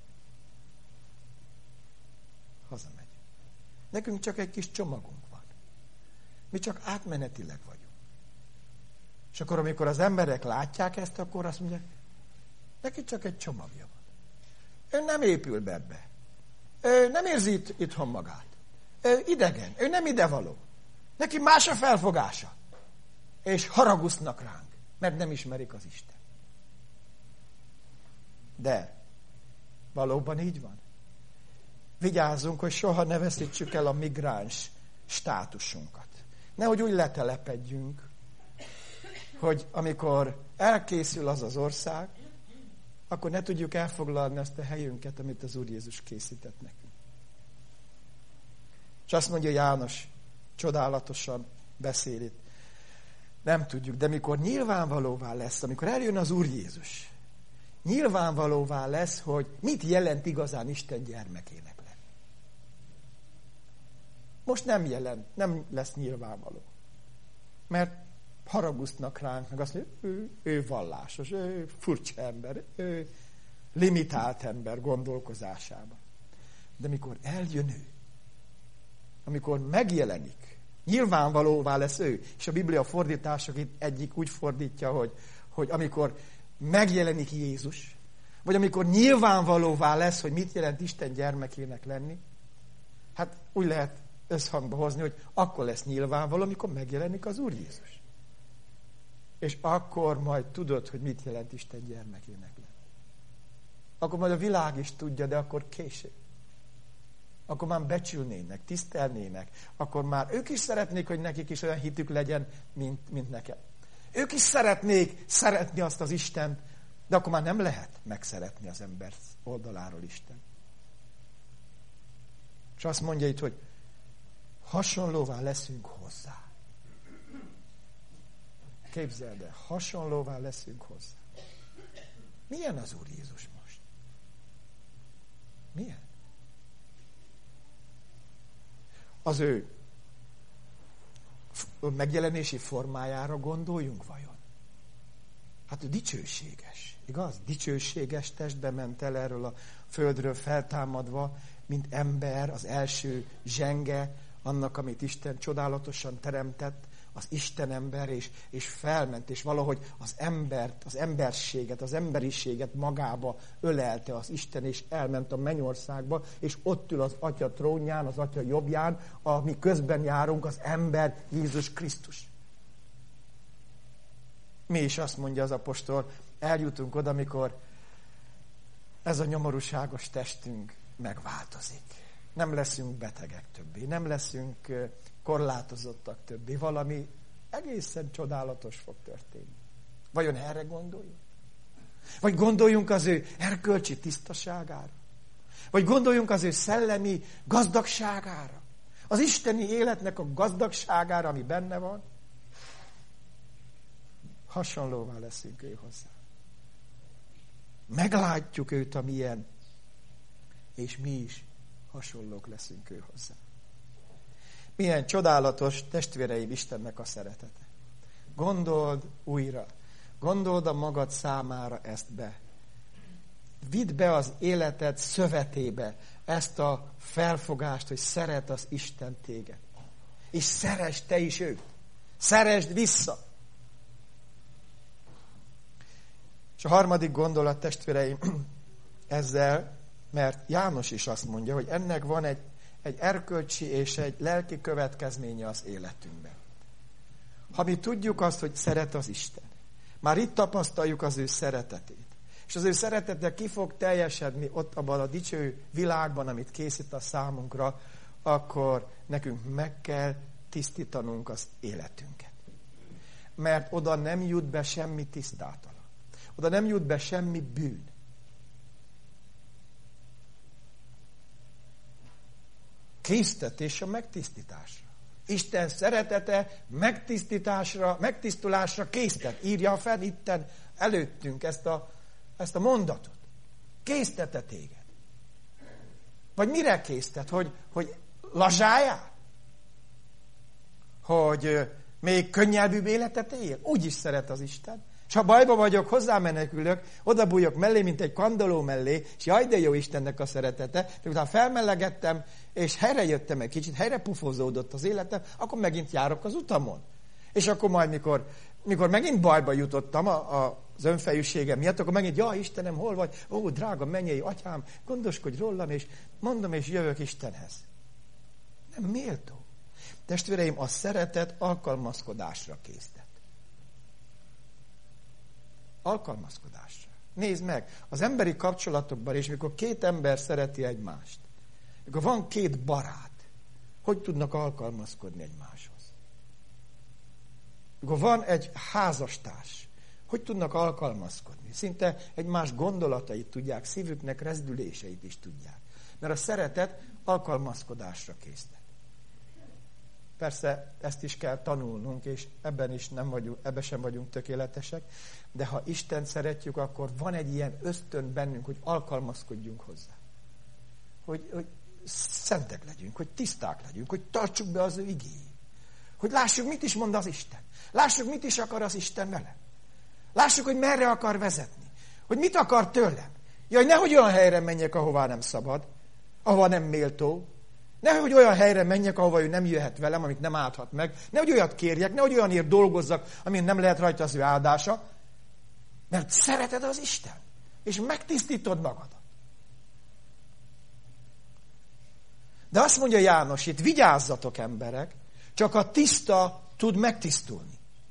hazamegyünk. Nekünk csak egy kis csomagunk van. Mi csak átmenetileg vagyunk. És akkor, amikor az emberek látják ezt, akkor azt mondják, neki csak egy csomagja van. Ő nem épül be ebbe. Ő nem érzi itt, itthon magát. Ő idegen. Ő nem idevaló. Neki más a felfogása. És haragusznak ránk, mert nem ismerik az Isten. De valóban így van. Vigyázzunk, hogy soha ne veszítsük el a migráns státusunkat. Nehogy úgy letelepedjünk, hogy amikor elkészül az az ország, akkor ne tudjuk elfoglalni azt a helyünket, amit az Úr Jézus készített nekünk. És azt mondja János, csodálatosan beszél itt. Nem tudjuk, de mikor nyilvánvalóvá lesz, amikor eljön az Úr Jézus, nyilvánvalóvá lesz, hogy mit jelent igazán Isten gyermekének lenni. Most nem jelent, nem lesz nyilvánvaló. Mert haragusznak ránk, meg azt mondja, ő, ő vallásos, ő furcsa ember, ő limitált ember gondolkozásában. De mikor eljön ő, amikor megjelenik, nyilvánvalóvá lesz ő, és a Biblia fordítások itt egyik úgy fordítja, hogy, hogy amikor megjelenik Jézus, vagy amikor nyilvánvalóvá lesz, hogy mit jelent Isten gyermekének lenni, hát úgy lehet összhangba hozni, hogy akkor lesz nyilvánvaló, amikor megjelenik az Úr Jézus. És akkor majd tudod, hogy mit jelent Isten gyermekének lenni. Akkor majd a világ is tudja, de akkor később. Akkor már becsülnének, tisztelnének, akkor már ők is szeretnék, hogy nekik is olyan hitük legyen, mint, mint nekem. Ők is szeretnék szeretni azt az Istent, de akkor már nem lehet megszeretni az ember oldaláról Isten. És azt mondja itt, hogy hasonlóvá leszünk hozzá. Képzeld el, hasonlóvá leszünk hozzá. Milyen az Úr Jézus most? Milyen? Az ő megjelenési formájára gondoljunk vajon? Hát ő dicsőséges, igaz? Dicsőséges testbe ment el erről a földről feltámadva, mint ember, az első zsenge annak, amit Isten csodálatosan teremtett, az Isten ember, és, és felment, és valahogy az embert, az emberséget, az emberiséget magába ölelte az Isten, és elment a mennyországba, és ott ül az Atya trónján, az Atya jobbján, ami közben járunk, az ember Jézus Krisztus. Mi is azt mondja az apostol, eljutunk oda, amikor ez a nyomorúságos testünk megváltozik. Nem leszünk betegek többé, nem leszünk korlátozottak többé, valami egészen csodálatos fog történni. Vajon erre gondoljunk? Vagy gondoljunk az ő erkölcsi tisztaságára? Vagy gondoljunk az ő szellemi gazdagságára? Az isteni életnek a gazdagságára, ami benne van? Hasonlóvá leszünk ő hozzá. Meglátjuk őt, amilyen, és mi is hasonlók leszünk ő hozzá. Milyen csodálatos, testvéreim, Istennek a szeretete. Gondold újra, gondold a magad számára ezt be. Vidd be az életed szövetébe ezt a felfogást, hogy szeret az Isten téged. És szeresd te is őt. Szeresd vissza. És a harmadik gondolat, testvéreim, ezzel, mert János is azt mondja, hogy ennek van egy egy erkölcsi és egy lelki következménye az életünkben. Ha mi tudjuk azt, hogy szeret az Isten, már itt tapasztaljuk az ő szeretetét, és az ő szeretete ki fog teljesedni ott abban a dicső világban, amit készít a számunkra, akkor nekünk meg kell tisztítanunk az életünket. Mert oda nem jut be semmi tisztátalan. Oda nem jut be semmi bűn. Késztetés a megtisztításra. Isten szeretete megtisztításra, megtisztulásra késztet. Írja fel itten előttünk ezt a, ezt a mondatot. Késztete téged. Vagy mire késztet? Hogy, hogy lazsáljál? Hogy még könnyelműbb életet él? Úgy is szeret az Isten. És ha bajba vagyok, hozzámenekülök, oda bújok mellé, mint egy kandalló mellé, és jaj, de jó Istennek a szeretete, de utána felmelegettem, és helyre jöttem egy kicsit, helyre pufozódott az életem, akkor megint járok az utamon. És akkor majd, mikor, mikor megint bajba jutottam a, a, az önfejűségem miatt, akkor megint, jaj, Istenem, hol vagy? Ó, drága mennyei atyám, gondoskodj rólam, és mondom, és jövök Istenhez. Nem méltó. Testvéreim, a szeretet alkalmazkodásra késztet. Alkalmazkodásra. Nézd meg, az emberi kapcsolatokban is, mikor két ember szereti egymást, mikor van két barát, hogy tudnak alkalmazkodni egymáshoz? Mikor van egy házastárs, hogy tudnak alkalmazkodni? Szinte egymás gondolatait tudják, szívüknek rezdüléseit is tudják. Mert a szeretet alkalmazkodásra késztet. Persze ezt is kell tanulnunk, és ebben is nem vagyunk, ebben sem vagyunk tökéletesek, de ha Isten szeretjük, akkor van egy ilyen ösztön bennünk, hogy alkalmazkodjunk hozzá. Hogy, hogy szentek legyünk, hogy tiszták legyünk, hogy tartsuk be az ő igéjét. Hogy lássuk, mit is mond az Isten. Lássuk, mit is akar az Isten velem. Lássuk, hogy merre akar vezetni. Hogy mit akar tőlem. Jaj, nehogy olyan helyre menjek, ahová nem szabad, ahova nem méltó. Nehogy olyan helyre menjek, ahova ő nem jöhet velem, amit nem állhat meg. Nehogy olyat kérjek, nehogy olyanért dolgozzak, amin nem lehet rajta az ő áldása. Mert szereted az Isten. És megtisztítod magadat. De azt mondja János itt, vigyázzatok emberek, csak a tiszta tud megtisztulni.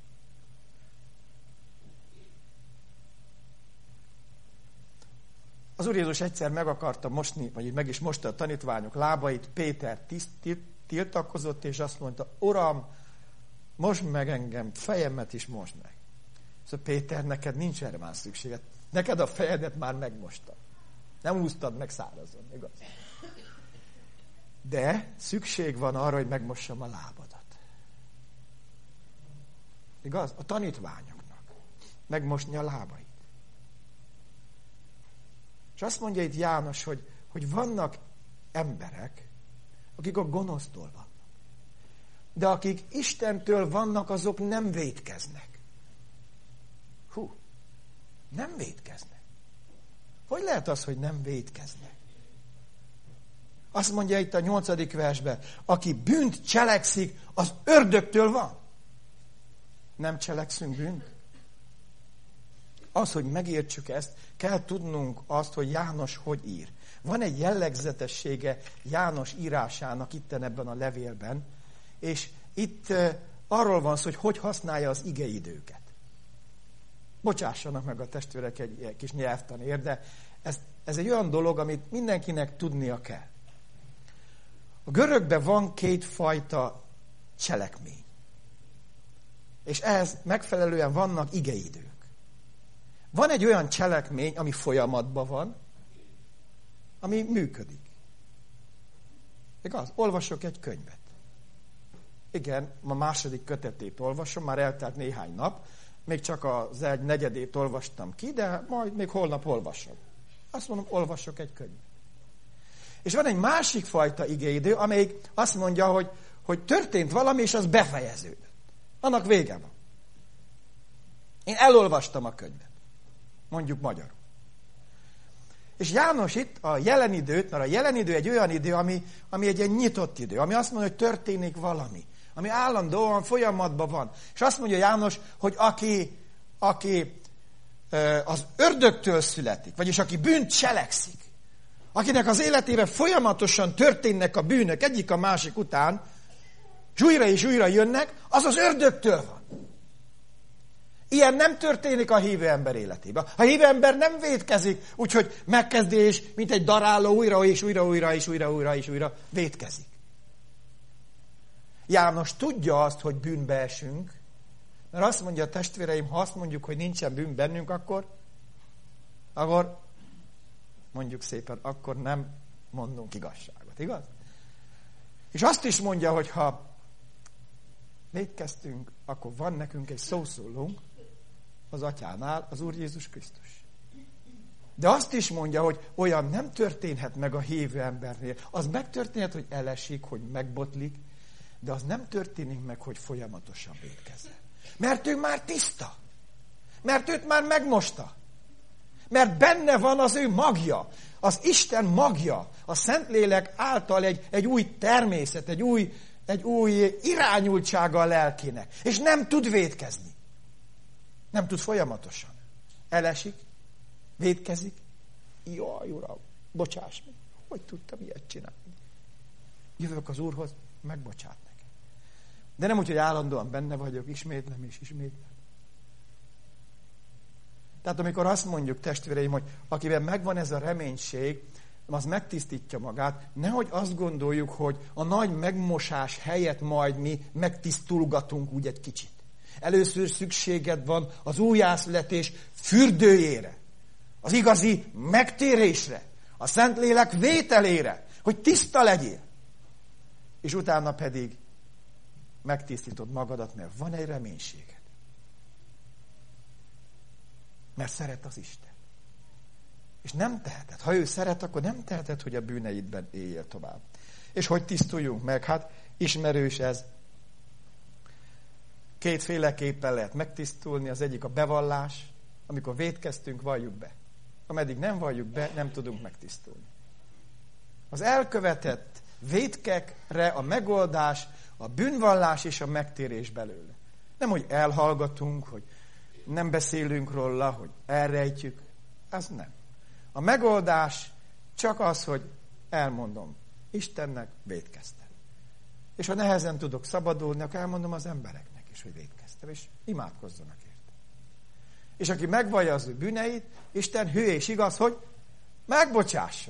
Az Úr Jézus egyszer meg akarta mosni, vagy meg is mosta a tanítványok lábait, Péter tiszt, tiltakozott, és azt mondta, Uram, mosd meg engem, fejemet is mosd meg. Szóval Péter, neked nincs erre már szükséged. Neked a fejedet már megmostam. Nem úsztad meg szárazon, igaz? De szükség van arra, hogy megmossam a lábadat. Igaz? A tanítványoknak. Megmosni a lábait. És azt mondja itt János, hogy, hogy vannak emberek, akik a gonosztól vannak. De akik Istentől vannak, azok nem vétkeznek. Hú, nem vétkeznek. Hogy lehet az, hogy nem vétkeznek? Azt mondja itt a nyolcadik versben, aki bűnt cselekszik, az ördögtől van. Nem cselekszünk bűnt? Az, hogy megértsük ezt, kell tudnunk azt, hogy János hogy ír. Van egy jellegzetessége János írásának itten ebben a levélben, és itt uh, arról van szó, hogy hogy használja az igeidőket. Bocsássanak meg a testvérek egy, egy kis nyelvtanért, de ez, ez egy olyan dolog, amit mindenkinek tudnia kell. A görögben van kétfajta cselekmény. És ehhez megfelelően vannak igeidők. Van egy olyan cselekmény, ami folyamatban van, ami működik. Igaz? Olvasok egy könyvet. Igen, ma második kötetét olvasom, már eltelt néhány nap, még csak az egy negyedét olvastam ki, de majd még holnap olvasom. Azt mondom, olvasok egy könyvet. És van egy másik fajta igeidő, amelyik azt mondja, hogy, hogy történt valami, és az befejeződött. Annak vége van. Én elolvastam a könyvet. Mondjuk magyarul. És János itt a jelen időt, mert a jelen idő egy olyan idő, ami, ami egy ilyen nyitott idő, ami azt mondja, hogy történik valami, ami állandóan folyamatban van. És azt mondja János, hogy aki, aki az ördögtől születik, vagyis aki bűnt cselekszik, akinek az életében folyamatosan történnek a bűnök egyik a másik után, és újra és újra jönnek, az az ördögtől van. Ilyen nem történik a hívő ember életében. A hívő ember nem vétkezik, úgyhogy megkezdi, és mint egy daráló újra és újra, újra és újra, újra és újra vétkezik. János tudja azt, hogy bűnbe esünk, mert azt mondja a testvéreim, ha azt mondjuk, hogy nincsen bűn bennünk, akkor, akkor mondjuk szépen, akkor nem mondunk igazságot, igaz? És azt is mondja, hogy ha vétkeztünk, akkor van nekünk egy szószólónk az Atyánál, az Úr Jézus Krisztus. De azt is mondja, hogy olyan nem történhet meg a hívő embernél. Az megtörténhet, hogy elesik, hogy megbotlik, de az nem történik meg, hogy folyamatosan vétkezzen. Mert ő már tiszta. Mert őt már megmosta. Mert benne van az ő magja. Az Isten magja. A Szentlélek által egy, egy új természet, egy új, egy új irányultsága a lelkének. És nem tud vétkezni. Nem tud folyamatosan. Elesik, vétkezik. Jaj, Uram, bocsáss meg. Hogy tudtam ilyet csinálni? Jövök az Úrhoz, megbocsát nekem. De nem úgy, hogy állandóan benne vagyok, ismétlem és ismétlem. Tehát amikor azt mondjuk, testvéreim, hogy akiben megvan ez a reménység, az megtisztítja magát, nehogy azt gondoljuk, hogy a nagy megmosás helyett majd mi megtisztulgatunk úgy egy kicsit. Először szükséged van az újjászületés fürdőjére, az igazi megtérésre, a Szentlélek vételére, hogy tiszta legyél. És utána pedig megtisztítod magadat, mert van egy reménységed. Mert szeret az Isten. És nem teheted. Ha ő szeret, akkor nem teheted, hogy a bűneidben éljél tovább. És hogy tisztuljunk meg? Hát ismerős ez. Kétféleképpen lehet megtisztulni. Az egyik a bevallás. Amikor vétkeztünk, valljuk be. Ameddig nem valljuk be, nem tudunk megtisztulni. Az elkövetett vétkekre a megoldás, a bűnvallás és a megtérés belőle. Nem, hogy elhallgatunk, hogy nem beszélünk róla, hogy elrejtjük. Ez nem. A megoldás csak az, hogy elmondom. Istennek vétkeztem. És ha nehezen tudok szabadulni, akkor elmondom az embereknek is, hogy vétkeztem, és imádkozzanak érte. És aki megvallja az ő bűneit, Isten hű és igaz, hogy megbocsásson.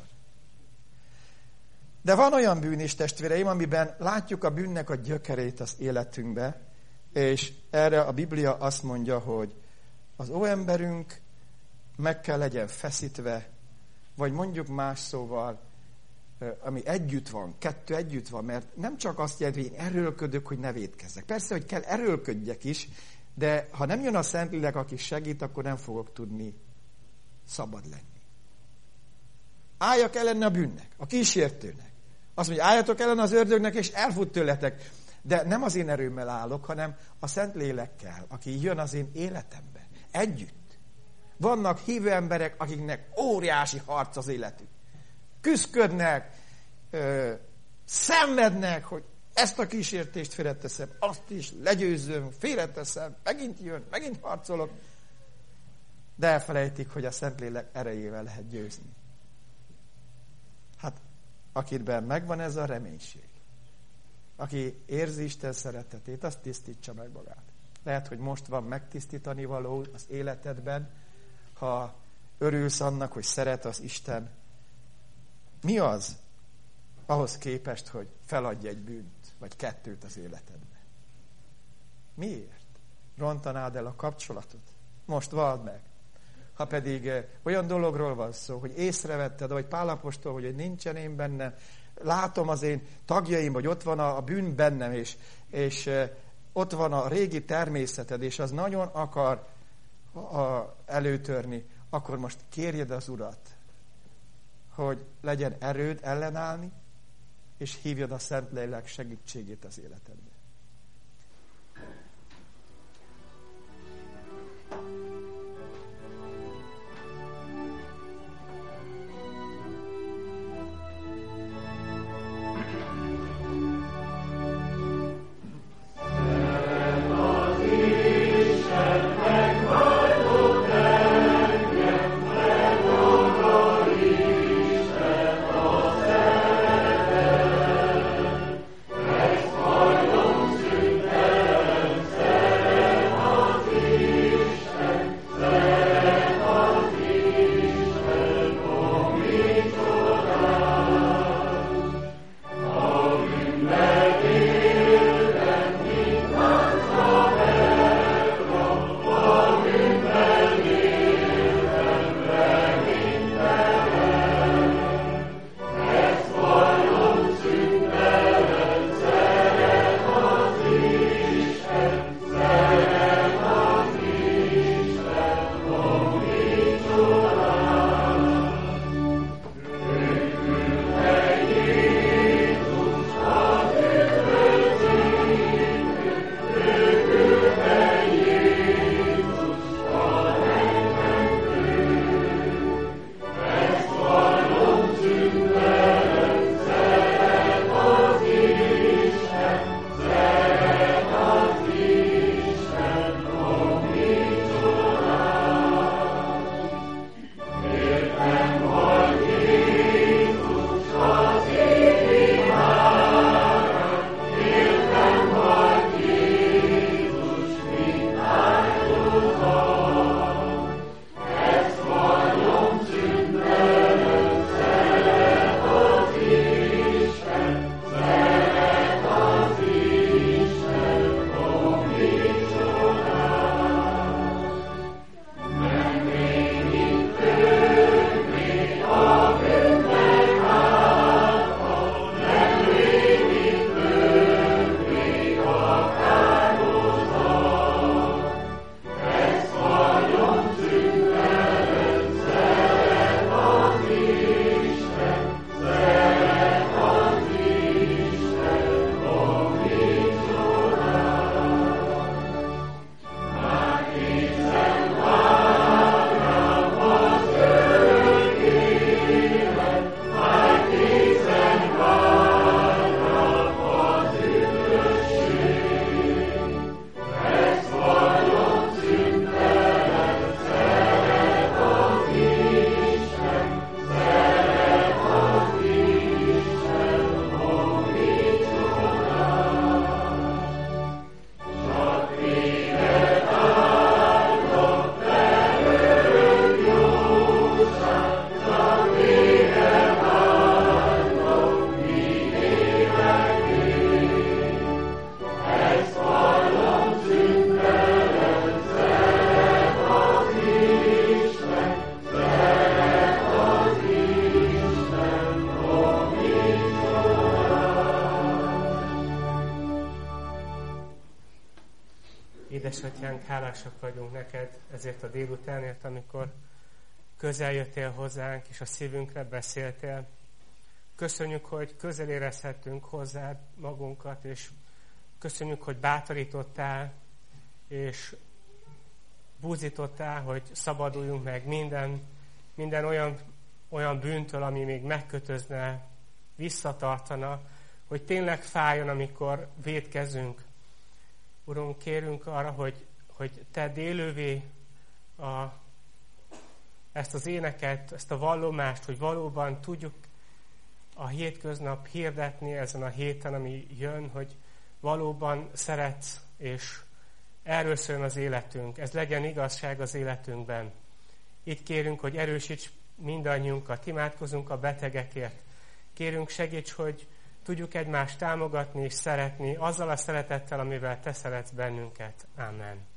De van olyan bűn is, testvéreim, amiben látjuk a bűnnek a gyökerét az életünkbe, és erre a Biblia azt mondja, hogy az óemberünk meg kell legyen feszítve, vagy mondjuk más szóval, ami együtt van, kettő együtt van, mert nem csak azt jelenti, hogy én erőlködök, hogy ne vétkezzek. Persze, hogy kell erőlködjek is, de ha nem jön a Szentlélek, aki segít, akkor nem fogok tudni szabad lenni. Álljak ellen a bűnnek, a kísértőnek. Azt mondja, álljatok ellen az ördögnek, és elfut tőletek. De nem az én erőmmel állok, hanem a Szentlélekkel, aki jön az én életembe. Együtt. Vannak hívő emberek, akiknek óriási harc az életük. Küszködnek, ö, szenvednek, hogy ezt a kísértést félreteszem, azt is legyőzöm, félreteszem, megint jön, megint harcolok. De elfelejtik, hogy a Szentlélek erejével lehet győzni. Hát, akitben megvan ez a reménység, aki érzi Isten szeretetét, azt tisztítsa meg magát. Lehet, hogy most van megtisztítani való az életedben, ha örülsz annak, hogy szeret az Isten. Mi az ahhoz képest, hogy feladj egy bűnt, vagy kettőt az életedben? Miért? Rontanád el a kapcsolatot? Most vald meg. Ha pedig olyan dologról van szó, hogy észrevetted, vagy Pál apostol, hogy nincsen én benne, látom az én tagjaim, hogy ott van a, a bűn bennem, és, és ott van a régi természeted, és az nagyon akar a, előtörni, akkor most kérjed az Urat, hogy legyen erőd ellenállni, és hívjad a Szentlélek segítségét az életedbe. Isten, Édesatyánk, hálásak vagyunk neked ezért a délutánért, amikor közel jöttél hozzánk, és a szívünkre beszéltél. Köszönjük, hogy közel érezhettünk hozzád magunkat, és köszönjük, hogy bátorítottál, és búzítottál, hogy szabaduljunk meg minden, minden olyan, olyan bűntől, ami még megkötözne, visszatartana, hogy tényleg fájjon, amikor vétkezünk. Urunk, kérünk arra, hogy, hogy tedd élővé a, ezt az éneket, ezt a vallomást, hogy valóban tudjuk a hétköznap hirdetni ezen a héten, ami jön, hogy valóban szeretsz, és erről szól az életünk. Ez legyen igazság az életünkben. Itt kérünk, hogy erősíts mindannyiunkat, imádkozunk a betegekért. Kérünk, segíts, hogy tudjuk egymást támogatni és szeretni azzal a szeretettel, amivel te szeretsz bennünket. Amen.